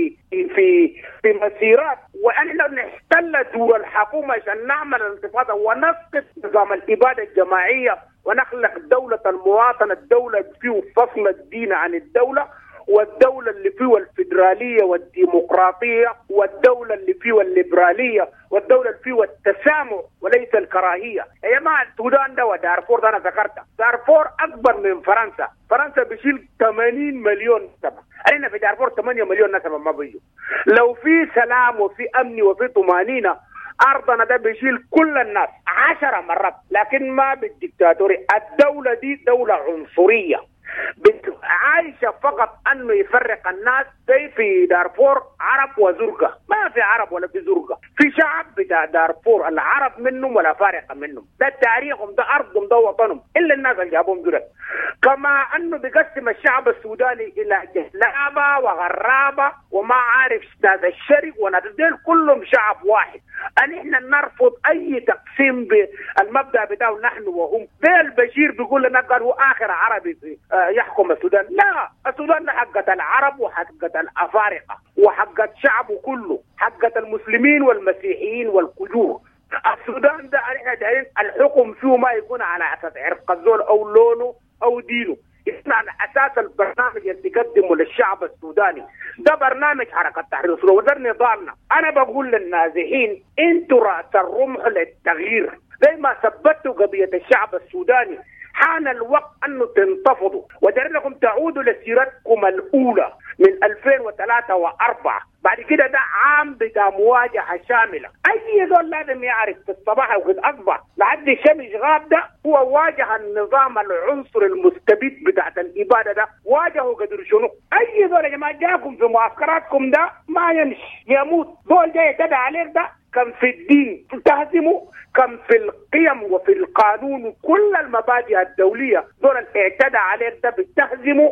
في مسيرات، وإحنا نحتل دور الحكومة عشان نعمل انتفاضة ونسقط نظام الإبادة الجماعية ونخلق دولة المواطنة، الدولة فيه فصل الدين عن الدولة، والدولة اللي فيه الفيدرالية والديمقراطية، والدولة اللي فيه الليبرالية، والدولة اللي فيه التسامح وليس الكراهية. يا جماعة السودان ده ودارفور ده أنا ذكرتها، دارفور أكبر من فرنسا. فرنسا بيشيل 80 مليون نسمة، علينا في دارفور 8 مليون نسمة ما بيجوا. لو في سلام وفي أمن وفي طمأنينة أرضنا ده بيشيل كل الناس 10 مرات، لكن ما بالدكتاتوري. الدولة دي دولة عنصرية عايشة فقط أنه يفرق الناس، زي في دارفور عرب وزرقة. ما في عرب ولا في زرقة، في شعب بتاع دارفور العرب منهم ولا فارقة منهم. ده تاريخهم، ده أرضهم، ده وطنهم، إلا الناس اللي جابهم دول. كما أنه بيقسم الشعب السوداني إلى جلابة وغرابة وما عارف ناس الشرق وناس ديل كلهم شعب واحد. أن إحنا نرفض أي تقسيم بالمبدأ بتاعه نحن وهم. زي البشير بيقول لنا قال هو آخر عربي يحكم السودان. لا، السودان حقت العرب وحقت الأفارقة وحقت شعبه كله، حقت المسلمين والمسيحيين والكجور. السودان ده احنا دايرين الحكم فيه ما يكون على اساس عرق الزول او لونه او دينه، يكون على اساس البرنامج اللي تقدمه للشعب السوداني. ده برنامج حركه تحرير السودان وده نضالنا. انا بقول للنازحين انتوا راس الرمح للتغيير، زي ما ثبتوا قضيه الشعب السوداني. حان الوقت أن تنتفضوا ودرنكم تعودوا لسيرتكم الأولى من 2003 و4. بعد كده ده عام بتاع مواجهة شاملة. أي زول لازم يعرف في الصباح وفي الأصبح لحد الشمس غاب ده هو واجه النظام العنصر المستبد بتاعت الإبادة ده، واجهوا قدر شنو. أي زول يا جماعة جاكم في معسكراتكم ده ما يمشي يموت. زول جاي يتدى عليك ده كم في الدين تهزموا، كم في القيم وفي القانون وكل المبادئ الدولية دول اعتدى عليك ده بتهزموا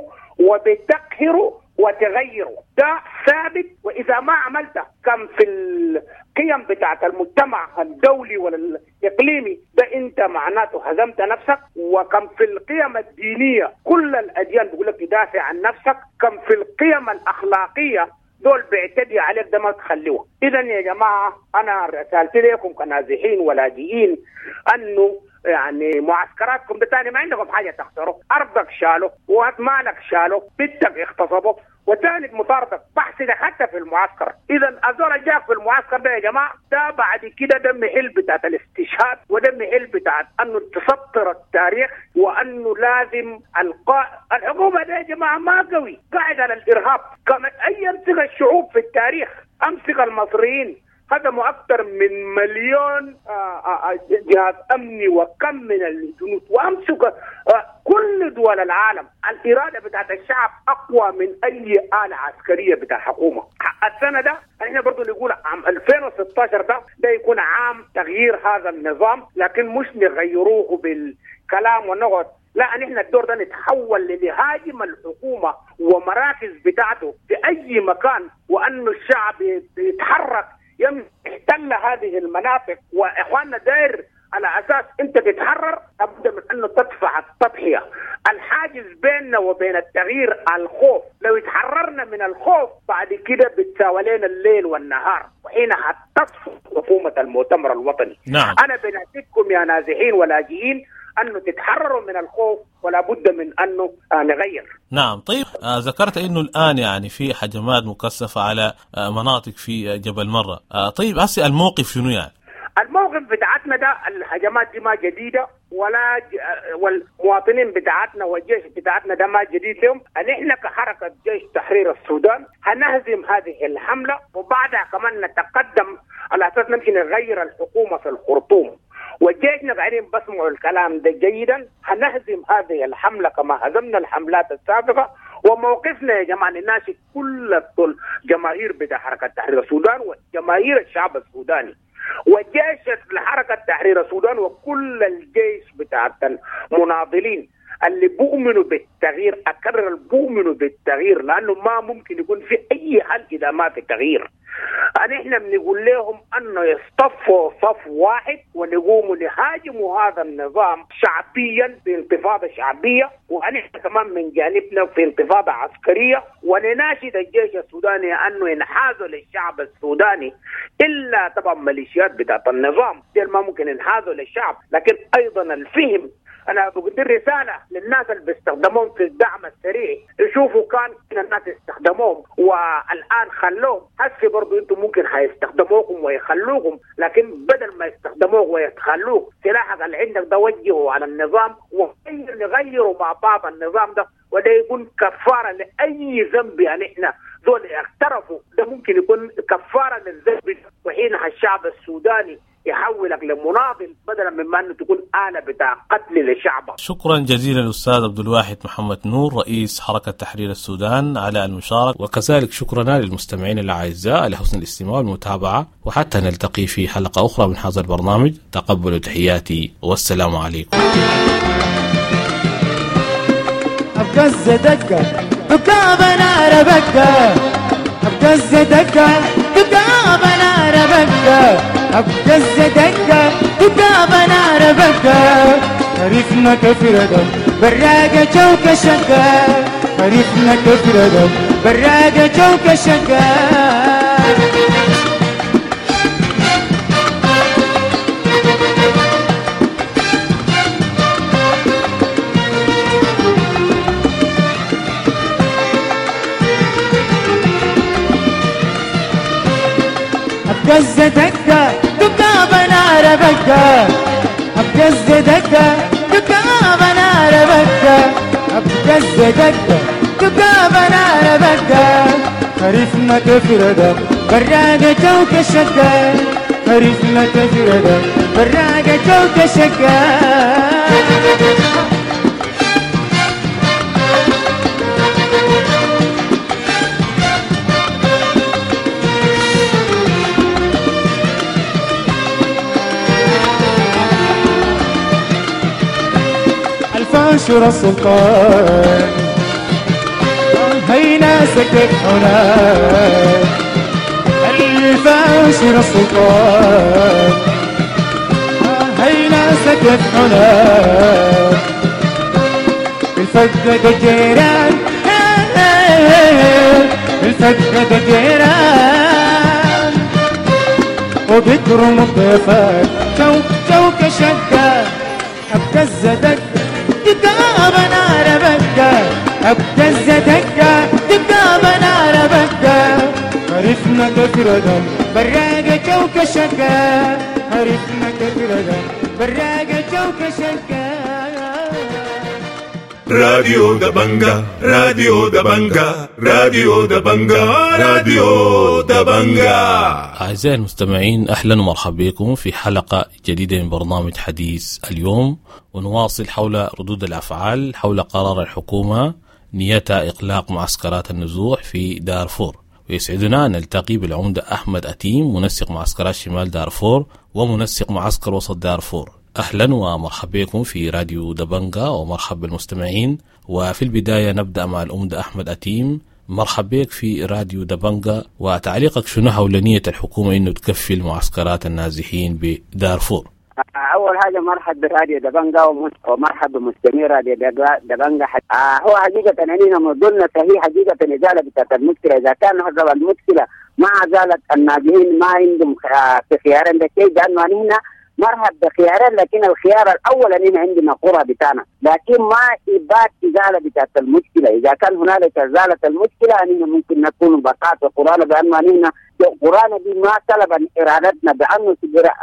وبتقهروا وتغيروا. ده ثابت، وإذا ما عملت كم في القيم بتاعت المجتمع الدولي والإقليمي ده أنت معناته هزمت نفسك. وكم في القيم الدينية كل الأديان بيقول لك تدافع عن نفسك. كم في القيم الأخلاقية دول بيعتدي عليك ده ما تخلوه. إذا يا جماعة أنا رسالتي لكم كنازحين ولاجئين أنه يعني معسكراتكم ده تاني ما عندكم حاجة تخسروا. أرضك شالوا ومالك شالوا، بنتك اغتصبوا وثالث مطاردك بحث ده حتى في المعسكر. إذا أزول جاك في المعسكر ده يا جماعة ده بعد كده ده محل بتاعت الاستشهاد وده محل بتاعت أنه تسطر التاريخ وأنه لازم الحكومة ده يا جماعة ما قوي، قاعد على الإرهاب. كما أي أمسك الشعوب في التاريخ، أمسك المصريين خدموا أكثر من 1,000,000 جهاز أمني وكم من الجنود، وأمسك كل دول العالم. الإرادة بتاعت الشعب أقوى من أي آلة عسكرية بتاع حكومة. السنة ده احنا برضو نقول عام 2016 ده يكون عام تغيير هذا النظام، لكن مش نغيروه بالكلام ونقعد. لا، نحن الدور ده نتحول لنهاجم الحكومة ومراكز بتاعته في أي مكان، وأن الشعب يتحرك يحتل هذه المناطق. وإخواننا داير على أساس أنت تتحرر لابد من أنه تدفع التضحية. الحاجز بيننا وبين التغيير الخوف. لو يتحررنا من الخوف بعد كده بتساوي لنا الليل والنهار، وحينها تصفو مفهومة المؤتمر الوطني. نعم. أنا بناديكم يا نازحين ولاجئين أنه تتحرروا من الخوف ولا بد من أنه نغير. نعم. طيب ذكرت أنه الآن يعني في هجمات مكثفة على مناطق في جبل مرة. طيب هسه الموقف شنو يعني؟ الموقف بتاعتنا ده الهجمات دي ما جديدة ولا والمواطنين بتاعتنا والجيش بتاعتنا ده ما جديد لهم. نحن كحركة جيش تحرير السودان هنهزم هذه الحملة، وبعدها كمان نتقدم على أساس نمشي نغير الحكومة في الخرطوم. وجيشنا قاعدين بسمعوا الكلام ده جيدا. هنهزم هذه الحملة كما هزمنا الحملات السابقة. وموقفنا يا جماعة نناشد كل الجماهير بتاع حركة تحرير السودان وجماهير الشعب السوداني وجيش لحركة تحرير السودان وكل الجيش بتاع المناضلين اللي بؤمنوا بالتغيير. أكرر بؤمنوا بالتغيير، لأنه ما ممكن يكون في أي حل إذا ما في تغيير. نحن بنقول لهم أنه يصطفوا صف واحد ونقوموا نهاجموا هذا النظام شعبيا في انتفاضة شعبية، ونحن كمان من جانبنا في انتفاضة عسكرية. ونناشد الجيش السوداني أنه ينحازوا للشعب السوداني، إلا طبعا ميليشيات بتاعت النظام دي ما ممكن ينحازوا للشعب، لكن أيضا الفهم. أنا بقدر رسالة للناس اللي بيستخدمون في الدعم السريع، يشوفوا كان الناس يستخدموهم والآن خلوهم، هسه برضو أنتم ممكن هيستخدموكم ويخلوكم، لكن بدل ما يستخدموك ويخلوك سلاحك اللي عندك ده وجهه على النظام ونغيروا مع بعض النظام ده، وده يكون كفارة لأي ذنب. يعني إحنا دول اعترفوا ده ممكن يكون كفارة للذنب، وحينها الشعب السوداني يحولك لمناضل بدلا مما أنه تكون آلة بتاع قتل لشعبه. شكرا جزيلا أستاذ عبد الواحد محمد نور رئيس حركة تحرير السودان على المشاركة، وكذلك شكرنا للمستمعين الأعزاء لحسن الاستماع والمتابعة، وحتى نلتقي في حلقة أخرى من هذا البرنامج. تقبلوا تحياتي والسلام عليكم. أبقز دقة دقة بنار بقة أبقز دقة دقة بنار بقة أبقز دقة دقة بنار بقة عرفنا كفردة براقة جوك شقة عرفنا كفردة براقة جوك شقة أبقز دقة دقة بنار بقة أبقز دقة دقة بنار بقة أبقز دقة دقة بنار بقة عرفنا كفردة براقة جوك شقة عرفنا كفردة براقة جوك شقة الفاشر السلطان هي ناسك هناك الفاشر السلطان هي ناسك هناك الفقد الجيران الفقد الجيران وبكرم الضيفات شوك شقة أبقز دقة دقة بنار بقة أبقز دقة دقة بنار بقة عرفنا كفردة براقة جوك شقة عرفنا كفردة براقة جوك شقة راديو دبنجا راديو دبنجا راديو دبنجا راديو دبنجا. أعزائي المستمعين، أهلا ومرحبا بكم في حلقة جديدة من برنامج حديث اليوم، ونواصل حول ردود الأفعال حول قرار الحكومة نيتها إغلاق معسكرات النزوح في دارفور. ويسعدنا أن نلتقي بالعمدة أحمد أتيم، منسق معسكرات شمال دارفور ومنسق معسكر وسط دارفور. أهلا ومرحبا بكم في راديو دبنجا ومرحبا بالمستمعين. وفي البداية نبدأ مع الأمدة أحمد أتيم. مرحبا بك في راديو دبنجا، وتعليقك شنو حول نية الحكومة إنه تكفل معسكرات النازحين بدارفور؟ أول حاجة مرحبا براديو دبنجا ومرحبا بمستمعي راديو دبنجا. هو حقيقة أننا مظلنا صحيح حقيقة الإزالة بتاعت المشكلة. إذا كان هذا المشكلة ما زالت النازحين ما عندهم خيار عندك شيء، لأنه هنا مرحب بخيارين، لكن الخيار الأول أننا عندنا قرى بتاعنا، لكن ما إبات إزالة بتاعت المشكلة. إذا كان هنالك إزالة المشكلة أننا ممكن نكون بقاء في قرانا، بأنه أننا قرانا دي ما طلب إرادتنا، بأنه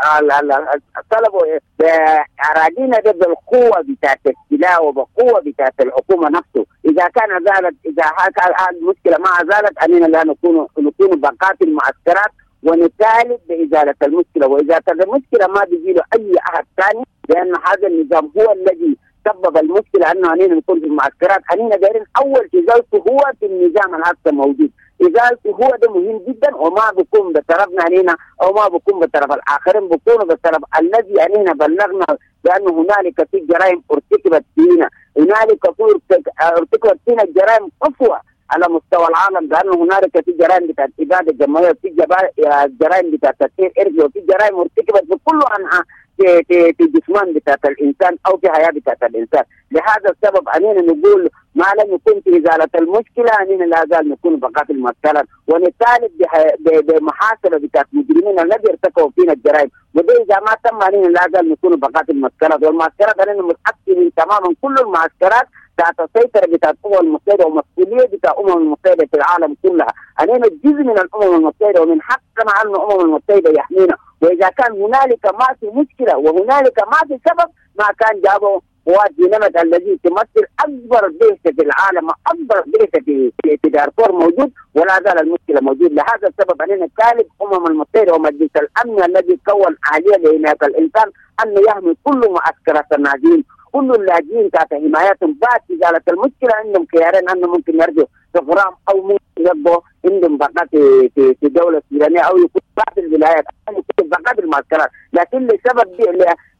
طلبوا أراضينا دي بالقوة بتاعت السلاح وبقوة بتاعت الحكومة نفسه. إذا كان زالت، إذا المشكلة ما زالت، أننا لا نكون بقاء في المعسكرات ونطالب بإزالة المشكلة. وإذا كانت المشكلة ما بيجي له أي أحد ثاني، لأن هذا النظام هو الذي سبب المشكلة أنه أننا نكون في المعسكرات. أننا دايرين أول إزالته هو في النظام الهسه موجود، إزالته هو ده مهم جدا، وما بيكون بطرفنا أننا أو ما بيكون بطرف الآخرين، بيكونوا بطرف الذي أننا بلغنا بأنه هنالك في جرائم ارتكبت فينا، هنالك ارتكبت فينا جرائم قصوى على مستوى العالم، بأنه هنالك في جرائم بتاعت إبادة جماعية، في جرائم بتاعت تسيير إرثي، وفي جرائم ارتكبت بكل أنحاء في جسمان بتاعت الإنسان أو في حياة بتاعت الإنسان. لهذا السبب أننا نقول ما لم يكن في إزالة المشكلة أننا لا زال نكون بقاء في المسكرات، ونطالب بمحاسبة بتاعت مجرمين الذي ارتكبوا فينا الجرائم. وده إذا ما تم أننا لا زال نكون بقاء في المسكرات. والمسكرات أننا متأكدين تماما كل المعسكرات تحت السيطرة بتاعت الأمم المتحدة ومسؤولية بتاع الأمم المتحدة في العالم كلها. أننا جزء من الأمم المتحدة، ومن حقنا أن الأمم المتحدة يحمينا. وإذا كان هنالك ما في مشكلة وهنالك ما في سبب، ما كان جابوا قوات ديناميت الذي تمثل أكبر دهشة في العالم، أكبر دهشة في دارفور موجود، ولا زال المشكلة موجود. لهذا السبب أننا نطالب الأمم المتحدة ومجلس الأمن الذي كون عالية لحماية الإنسان أن يحمي كل معسكرات النازحين، كل اللاجئين تحت حمايتهم. بعد إزالة المشكلة عندهم خيارين، أنهم ممكن يرجعوا في غرام أو ممكن يبقوا عندهم بقاء في دولة سودانية، أو يكون بعض الولايات، أو يكون بقاء في المعسكرات. لكن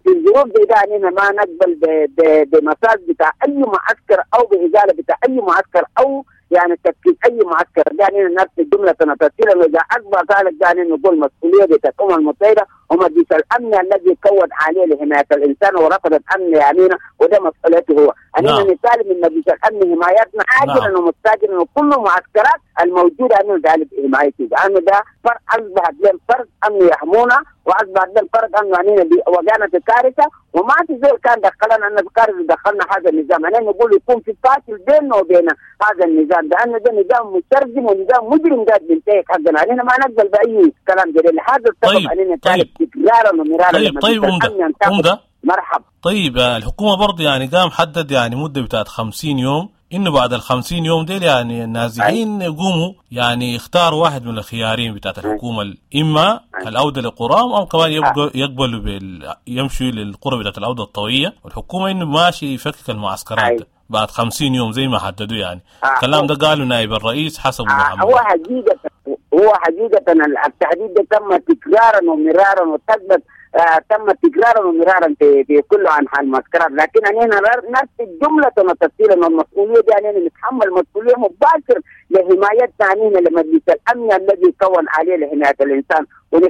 في الظروف دي أننا ما نقبل بمساج بتاع أي معسكر أو بإزالة بتاع أي معسكر أو يعني تفكيك أي معسكر. يعني نفس الجملة تفصيلا، وإذا أكبر ذلك يعني نقول مسؤولية الأمم المتحدة ومجلس الأمن الذي كون عليه لحماية الإنسان ورفضت أمن يمينه، وده مسؤوليته هو. أننا نطالب من مجلس الأمن حمايتنا عاجلا ومستعجلا، وكل المعسكرات الموجودة أنه ذلك حمايته، لأنه ده فرق أصبح لهم فرق أمن يحمونا، وأصبح لهم فرق أمن يعني وكانت كارثة، وما في زول كان دخلنا أن الكارثة دخلنا هذا النظام. أنا نقول يكون في فاصل بيننا وبين هذا النظام، لأنه ده نظام مترجم ونظام مجرم قاعد بينتهك حقنا. أنا ما نقبل بأي كلام جديد، هذا السبب أننا نطالب تكرارا ومرارا. طيب أمدا مرحب. طيب الحكومة برضه يعني قام حدد يعني مدة بتاعت 50 يوم، إنه بعد 50 يوم ديل يعني النازحين يقوموا يعني يختاروا واحد من الخيارين بتاعت الحكومة، إما العودة لقراهم أو كمان يقبلوا يمشوا للقرى بتاعت العودة الطويلة، والحكومة إنه ماشي يفكك المعسكرات بعد 50 يوم زي ما حددوا. يعني الكلام ده قالوا نائب الرئيس حسب محمد. هو حقيقة التحديد ده تم تكرارا ومرارا وتثبت تم تكرارا ومرارا في كل انحاء المعسكرات، لكن أننا نفس الجملة وتفصيلا والمسؤولية دي أننا نتحمل مسؤولية مباشر لحمايتنا عنينا لمجلس الأمن الذي كون عليه لحماية الإنسان،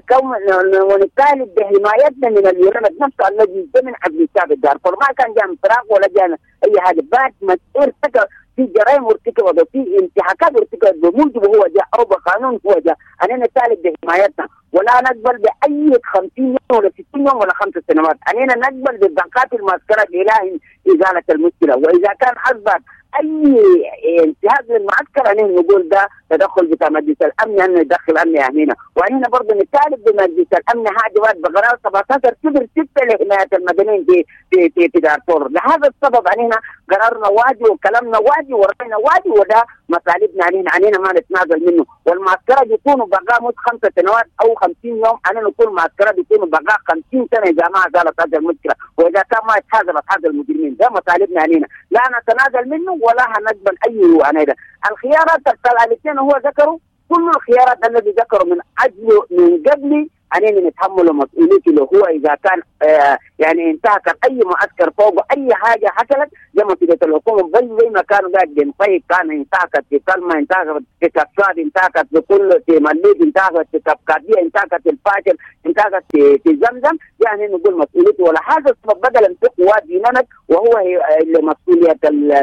ونطالب بحمايتنا من اليونان نفسه الذي من عبد الشعب الدارفور. ما كان جاء انفراق ولا جاء أي حاجة، بعد ما ارتكب في جرائم ارتكبت وفي انتهاكات ارتكبت بموجب هو جاء أو بقانون هو جاء. أنا نطالب بحمايتنا ولا نقبل بأي 50 يوم ولا 60 يوم ولا 5 سنوات. أنا نقبل بالضغط المعسكرات إلى إزالة المشكلة، وإذا كان أصبح أي انتهاك للمعسكر أننا نقول ده تدخل بتاع مجلس الأمن أنه يدخل أمن يهمينا. وأننا برضه نطالب بمجلس الأمن هاجوات بقرار 17 صفر 6 لحماية المدنيين في دارفور. لهذا السبب أننا قرارنا واجي وكلامنا واجي ورأينا واجي، وده مطالبنا أننا ما نتنازل منه. والمعسكرات يكونوا بقاء مش 5 سنوات أو 50 يوم، أنا نقول معسكرات يكونوا بقاء 50 سنة إذا ما زالت هذه المشكلة، وإذا كان ما يتحاسبت هذا المجرمين. ده مطالبنا أننا لا نتنازل منه ولا هنقبل أي عنيدة. الخيارات الاثنين هو ذكروا كل الخيارات التي ذكروا من أجل من قبل أننا نتحمل مسؤوليته له. هو إذا كان يعني انتهك أي معسكر فوق أي حاجة حصلت زي ما تقول الحكومة زي ما كانوا قاعد بينطيب، كان انتهكت في كلمة، انتهكت في كفاد، انتهكت بكل في مليك، انتهكت في كفكادية، انتهكت في الفاجر، انتهكت في زمزم. يعني نقول مسؤوليته، ولا هذا السبب بدل انتقوا ديننا وهو مسؤولية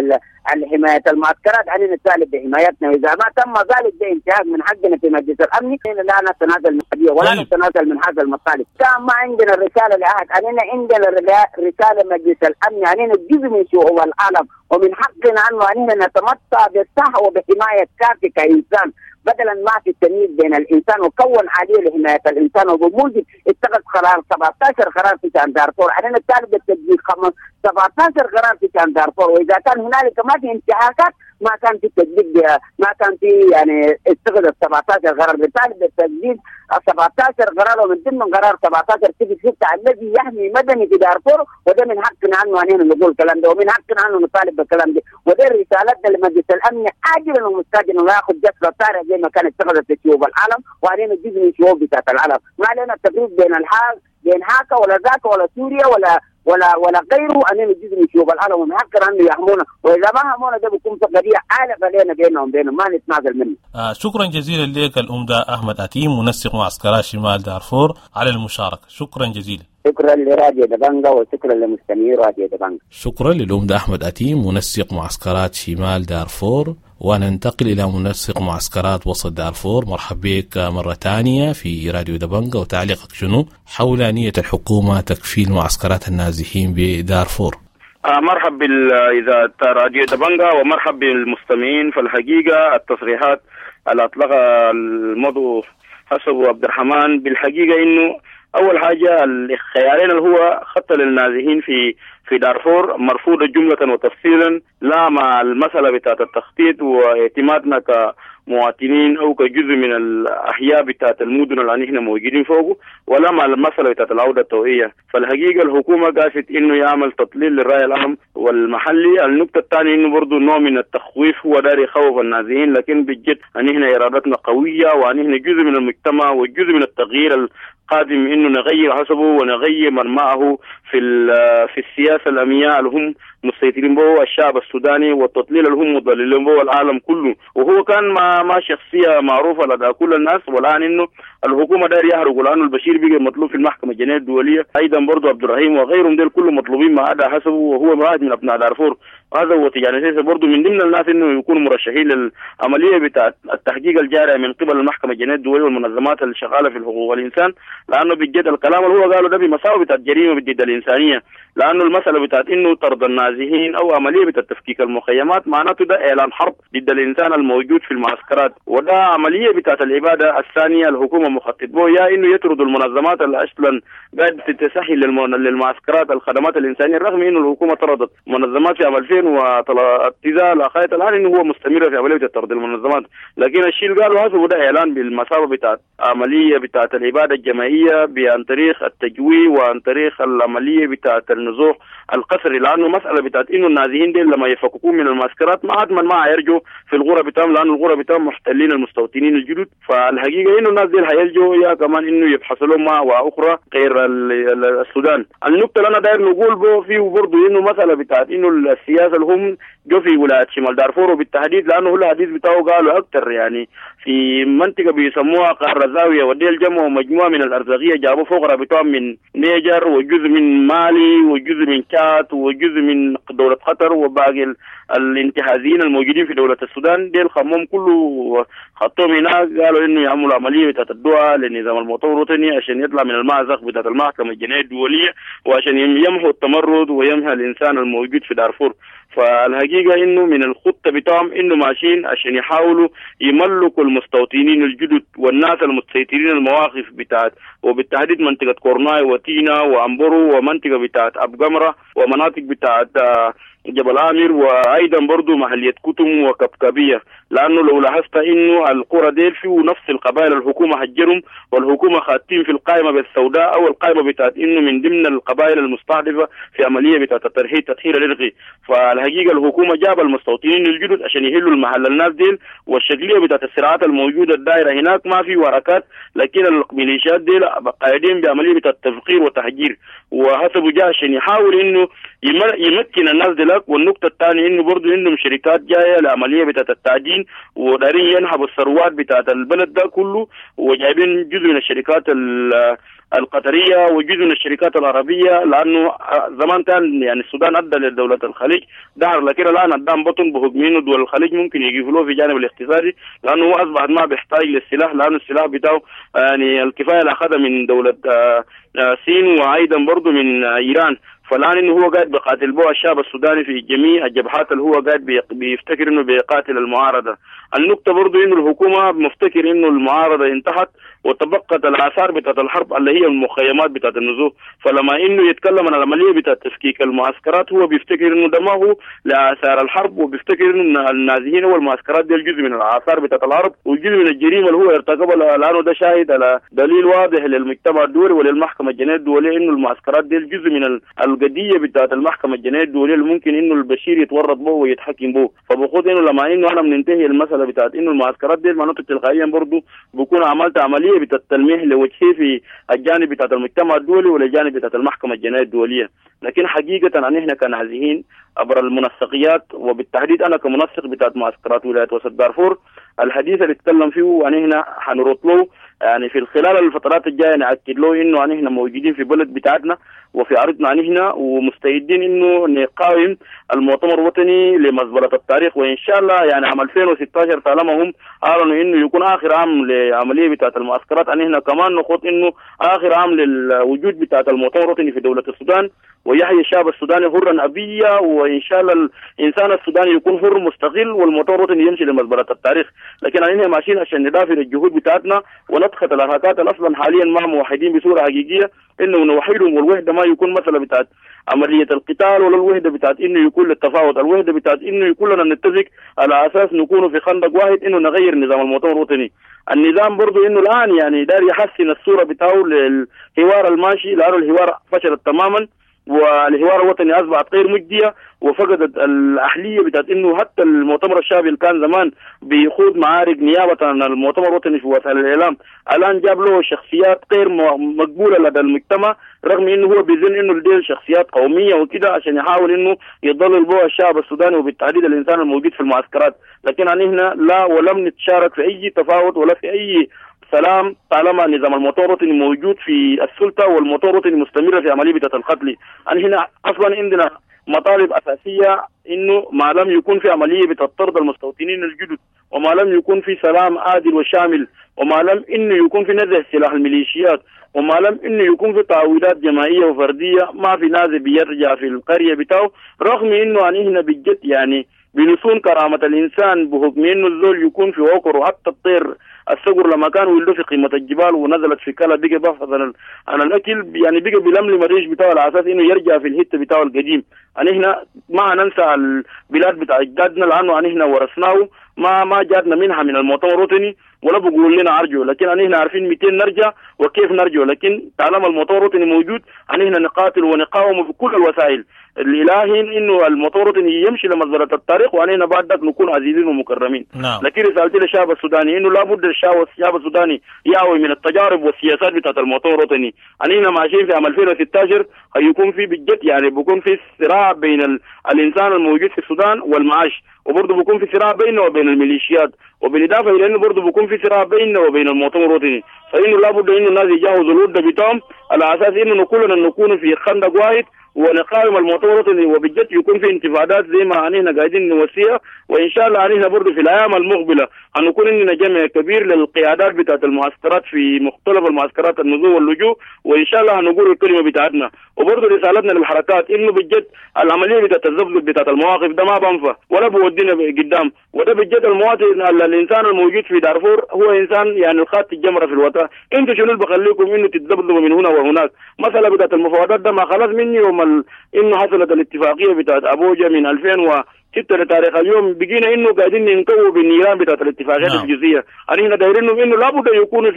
حماية المعسكرات. أننا نطالب بحمايتنا، وإذا ما تم ذلك بانتهاك من حقنا في مجلس الأمن لا نتنازل من القضية ولا نتنازل من هذا المطالب. كان ما عندنا رسالة لأحد، أننا عندنا رسالة مجلس الأمن، أننا جزء من شعوب العالم ومن حقنا أننا نتمتع بالصحة وبحماية كافي كإنسان، بدلا ما في التمييز بين الإنسان، وكون عليه لحماية الإنسان. وبموجب اتخذ قرار 17 قرار في شان دارفور. أنا نطالب بالتجديد 17 قرار في شان دارفور، وإذا كان هنالك ما في انتهاكات ما كان في تجديد، ما كان في يعني اتخذ 17 قرار. نطالب بالتجديد 17 قرار، ومن ضمن قرار 17 6 الذي يحمي مدني في دارفور، وده من حقنا أننا نقول الكلام ده، ومن حقنا أنه نطالب بالكلام ده. وده رسالتنا لمجلس الأمن عاجلا ومستعجلا، ولا يأخذ جسر طارئ زي ما كانت اتخذت في شعوب العالم، وعلينا جزء من شعوب بتاعت العالم. ما لنا تفريق بين هاكا ولا ذاك ولا سوريا ولا غيره. أننا جزء من شعوب العالم ومن حقنا أنه يحمونا، وإذا ما حمونا ده بيكون قضية عالقة علينا بينهم ما نتنازل منه. شكرا جزيلا لك الأمدة أحمد عتيم منسق معسكرات شمال دارفور على المشاركة. شكرا جزيلا. شكرا لراديو دبنجا وشكرا لمستمعي راديو دبنجا. شكرا للأمدة أحمد عتيم منسق معسكرات شمال دارفور. وننتقل إلى منسق معسكرات وسط دارفور. مرحبا بك مرة ثانية في راديو دبنجا، وتعليقك شنو حول نية الحكومة تكفيل معسكرات النازحين بدارفور؟ مرحبا بالإذاعة راديو دبنجا ومرحبا بالمستمعين. في الحقيقة التصريحات اللي أطلقها المضو حسب عبد الرحمن بالحقيقة إنه أول حاجة الخيارين اللي هو خط للنازحين في دارفور مرفوضة جملة وتفصيلا، لا مع المسألة بتاعت التخطيط واعتمادنا كمواطنين أو كجزء من الأحياء بتاعت المدن اللي نحن موجودين فوقه، ولا مع المسألة بتاعت العودة الطوعية. فالحقيقة الحكومة قاست إنه يعمل تضليل للرأي العام والمحلي. النقطة الثانية إنه برضو نوع من التخويف، هو داري يخوف النازحين، لكن بجد نحن إرادتنا قوية ونحن جزء من المجتمع وجزء من التغيير قادم انه نغير حسبه ونغير من معه في السياسه الامنيه اللي هم مسيطرين به الشعب السوداني والتضليل اللي هم مضللين به العالم كله. وهو كان ما شخصيه معروفه لدى كل الناس، والان انه الحكومه داير يحرقوا لانه البشير بقى مطلوب في المحكمه الجنائيه الدوليه، ايضا برضه عبد الرحيم وغيرهم دول كلهم مطلوبين ما عدا حسبه وهو واحد من ابناء دارفور. هذا هو تجاني سيسي برضه من ضمن الناس انه يكونوا مرشحين للعمليه بتاعت التحقيق الجاريه من قبل المحكمه الجنائيه الدوليه والمنظمات اللي شغاله في الحقوق والانسان، لانه بجد الكلام اللي هو قاله ده بمساوئ بتاعت جريمه ضد الانسانيه، لانه المساله بتاعت انه طرد النازحين او عمليه بتاعت تفكيك المخيمات معناته ده اعلان حرب ضد الانسان الموجود في المعسكرات، وده عمليه بتاعت الاباده الثانيه الحكومه مخطط به، يا انه يطردوا المنظمات اللي اصلا قاعد تسهل للمعسكرات الخدمات الانسانيه، رغم انه الحكومه طردت منظمات في عام 2000 وابتزال الاخيات الان انه هو مستمر في عمليه طرد المنظمات، لكن الشيء اللي قالوا هذا ده اعلان بالمثابه بتاعت عمليه بتاعت الاباده الجماعيه عن طريق التجويع وعن طريق العمليه بتاعت النزوح القسري، لانه مساله بتاعت انه النازحين دي لما يفككون من المعسكرات ما عاد ما يرجعوا في الغرة بتاعهم، لانه الغرة بتاعهم محتلين المستوطنين الجدد، فالحقيقه انه الناس دي هيلجوا يا كمان انه يبحثوا لهم مأوى اخرى غير السودان. النقطه اللي انا داير نقول به فيه برضه انه مساله بتاعت انه السياسه اللي هم جو في ولايه شمال دارفور وبالتحديد، لانه هو الحديث بتاعه قالوا اكثر يعني في منطقه بيسموها قاره زاويه، وديل جمعوا مجموعه من الارزاقيه جابوا فقراء بتوعهم من نيجر وجزء من مالي وجزء من تشاد وجزء من دوله قطر وباقي الانتهازيين الموجودين في دوله السودان، ديل خمهم كله خطوهم هناك، قالوا انه يعملوا عمليه بتاعت الدعاء للنظام المؤتمر الوطني عشان يطلع من المأزق بتاعت المحكمه الجنائيه الدوليه وعشان يمحوا التمرد ويمحى الانسان الموجود في دارفور. فالحقيقه انه من الخطه بتاعهم انه ماشيين عشان يحاولوا يملكوا المستوطنين الجدد والناس المسيطرين المواقف بتاعت وبالتحديد منطقه كورناي وتينا وامبرو ومنطقه بتاعت ابقمره ومناطق بتاعت جبل آمر وايضا برضو محليه كتم وكبكبيه، لانه لو لاحظت انه القرى ديل فيه نفس القبائل الحكومه هجرهم والحكومه خاتين في القائمه بالسوداء او القائمه بتاعت انه من ضمن القبائل المستهدفه في عمليه بتاعت التطهير الارقي. فالحقيقه الحكومه جاب المستوطنين الجدد عشان يحلوا المحل الناس ديل، والشكليه بتاعت الصراعات الموجوده الدائره هناك ما في وركات، لكن الميليشيات ديل قاعدين بعمليه بتاعت تفقير وتهجير، وحسب جاء عشان يحاول انه يمكن الناس دي لك. والنقطه الثانيه انه برضه عندهم شركات جايه لعمليه بتاعت التعدين ودارين ينهبوا الثروات بتاعت البلد ده كله، وجايبين جزء من الشركات القطريه وجزء من الشركات العربيه، لانه زمان كان يعني السودان ادى لدوله الخليج دهر، لكن الان ادام بطن بحكم انه دول الخليج ممكن يقفلوه في الجانب الاقتصادي، لانه هو اصبح ما بيحتاج للسلاح، لانه السلاح بتاعه يعني الكفايه اللي اخذها من دوله الصين وايضا برضه من ايران. فالان انه هو قاعد بيقاتل بو الشعب السوداني في جميع الجبهات اللي هو قاعد بيفتكر انه بيقاتل المعارضه. النقطه برضه انه الحكومه مفتكر انه المعارضه انتهت وتبقت الاثار بتاعت الحرب اللي هي المخيمات بتاعت النزوح، فلما انه يتكلم عن العمليه بتاعت تفكيك المعسكرات هو بيفتكر انه ده ما هو لاثار الحرب، وبيفتكر انه النازحين والمعسكرات دي الجزء من الاثار بتاعت الحرب والجزء من الجريمه اللي هو ارتكبها، لانه ده شاهد على دليل واضح للمجتمع الدولي وللمحكمه الجنائيه الدوليه انه المعسكرات دي الجزء من القضيه بتاعت المحكمه الجنائيه الدوليه اللي ممكن انه البشير يتورط به ويتحكم به. فبخوض انه لما انه انا بننتهي المساله بتاعت انه المعسكرات دي معناته تلقائيا برضه بكون عملت عمليه بتاعت تلميح لوجهه في الجانب بتاعت المجتمع الدولي والجانب بتاعت المحكمه الجنائيه الدوليه. لكن حقيقه ان احنا كنازحين عبر المنسقيات وبالتحديد انا كمنسق بتاعت معسكرات ولايه وسط دارفور، الحديث اللي اتكلم فيه ان احنا حنرد له يعني في خلال الفترات الجايه ناكد له انه ان احنا موجودين في بلد بتاعتنا وفي ارضنا ان احنا ومستعدين انه نقاوم المؤتمر الوطني لمزبله التاريخ، وان شاء الله يعني عام 2016 طالما هم اعلنوا انه يكون اخر عام لعمليه بتاعت المعسكرات، ان احنا كمان نخط انه اخر عام للوجود بتاعت المؤتمر الوطني في دوله السودان ويحيى الشعب السوداني حرا ابيا، وان شاء الله الانسان السوداني يكون حر مستقل والمؤتمر الوطني يمشي لمزبله التاريخ. لكن احنا ماشيين عشان ندافع الجهود بتاعتنا وندخل الحركات الاصلا حاليا ما موحدين بصوره حقيقيه انه نوحدهم، والوحده ما يكون مثلا بتاعت عمليه القتال ولا الوحده بتاعت انه يكون للتفاوض، الوحده بتاعت انه يكون لنا نتفق على اساس نكون في خندق واحد انه نغير نظام المؤتمر الوطني. النظام برضه انه الان يعني داير يحسن الصوره بتاعه للحوار الماشي، لانه الحوار فشل تماما، والحوار الوطني أصبحت غير مجدية وفقدت الأهلية بتاعت إنه حتى المؤتمر الشعبي اللي كان زمان بيخوض معارك نيابة عن المؤتمر الوطني في وسائل الإعلام الآن جاب له شخصيات غير مقبولة لدى المجتمع، رغم إنه هو بيظن إنه لديه شخصيات قومية وكده عشان يحاول إنه يضلل بها الشعب السوداني وبالتحديد الإنسان الموجود في المعسكرات. لكن هنا لا، ولم نتشارك في أي تفاوض ولا في أي سلام طالما نظام المؤتمر الوطني موجود في السلطة والمؤتمر الوطني مستمرة في عملية بتاعة القتل. هنا أصلا عندنا مطالب أساسية إنه ما لم يكون في عملية بتطرد المستوطنين الجدد، وما لم يكون في سلام عادل وشامل، وما لم إنه يكون في نزع سلاح الميليشيات، وما لم إنه يكون في تعويضات جماعية وفردية، ما في ناس بيرجع في القرية بتاعه، رغم إنه هنا بجد يعني بلسون كرامة الإنسان بحكم إنه الزول يكون في وقر، وحتى الطير الصقر لما كان ولده في قمة الجبال ونزلت في كلا بقى بحث عن الأكل، يعني بقى بلملم الريش بتاعه على أساس إنه يرجع في الحتة بتاعه القديم. هنا ما ننسى البلاد بتاع أجدادنا لأنه هنا ورثناه، ما جاتنا منها من المؤتمر الوطني ولا بقول لنا أرجو، لكن هنا عارفين 200 نرجع وكيف نرجع، لكن طالما المؤتمر الوطني موجود هنا نقاتل ونقاوم بكل الوسائل. الإلهين إنه المؤتمر الوطني يمشي لمزبلة التاريخ وعلينا بعد ذلك نكون عزيزين ومكرمين. نعم. لكن رسالتي للشعب السوداني إنه لابد الشعب السوداني يعوي من التجارب والسياسات بتاعت المؤتمر الوطني. علينا ماشيين في عام 2016 هيكون في بجد يعني بيكون في صراع بين الإنسان الموجود في السودان والمعاش، وبرضه بيكون في صراع بينه وبين الميليشيات، وبالإضافة إلى إنه برضه بيكون في صراع بينه وبين المؤتمر الوطني. فإنه لابد إنه الناس يجاوزوا الود بتاعهم على أساس إنه كلنا نكون في خندق واحد ونقاوم المؤتمر الوطني، وبجد يكون في انتفاضات زي ما هنحن قاعدين نوسيها. وإن شاء الله هنحن برضه في الأيام المقبلة هنكون إننا جمع كبير للقيادات بتاعت المعسكرات في مختلف المعسكرات النزوع واللجوء، وإن شاء الله هنقول الكلمة بتاعتنا. وبرضه رسالتنا للحركات إنه بجد العملية بتاعت الزبط بتاعت المواقف ده ما بنفع ولا بودينا قدام، وده بجد المواطن الإنسان الموجود في دارفور هو إنسان يعني الخات الجمرة في الوطن. أنتوا شنو اللي بخليكم إنه تتذبذبوا من هنا وهناك؟ مسألة بتاعت المفاوضات ده ما خلص مني يوم إنه حصلت الاتفاقية بتاعت أبوجا من 2006 لتاريخ اليوم، بقينا إنه قاعدين ننكوا بالنيران بتاعت الاتفاقيات الجزئية. هنا دايرين إنه لابد يكونوا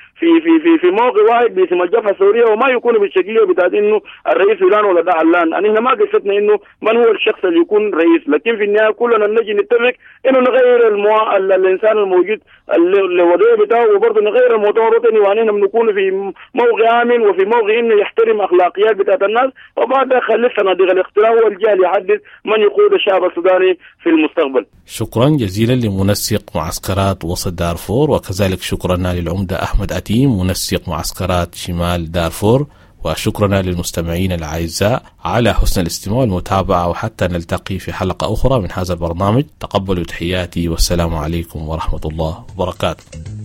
في موقع واحد باسم الجبهة الثورية، وما يكونوا بالشكلية بتاعت إنه الرئيس فلان ولا ده علان. هنا ما قصتنا إنه من هو الشخص اللي يكون رئيس، لكن في النهاية كلنا نجي نتفق إنه نغير الإنسان الموجود الوضعية بتاعه، وبرضه نغير المؤتمر الوطني، وهنا بنكون في موقع آمن وفي موقع إنه يحترم أخلاقيات بتاعت الناس، وبعد خلي صناديق الاختراع والجهل يحدد من يقود الشعب السوداني في المستقبل. شكرا جزيلا لمنسق معسكرات وسط دارفور، وكذلك شكرنا للعمدة أحمد أتيم منسق معسكرات شمال دارفور، وشكرنا للمستمعين الأعزاء على حسن الاستماع والمتابعة، وحتى نلتقي في حلقة أخرى من هذا البرنامج. تقبلوا تحياتي والسلام عليكم ورحمة الله وبركاته.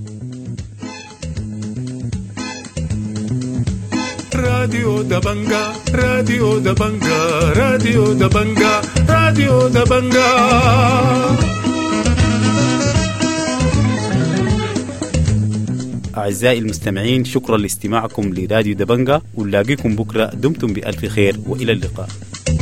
راديو دبنجا راديو دبنجا راديو دبنجا راديو دبنجا. أعزائي المستمعين، شكرا لاستماعكم لراديو دبنجا، ونلاقيكم بكرة. دمتم بألف خير وإلى اللقاء.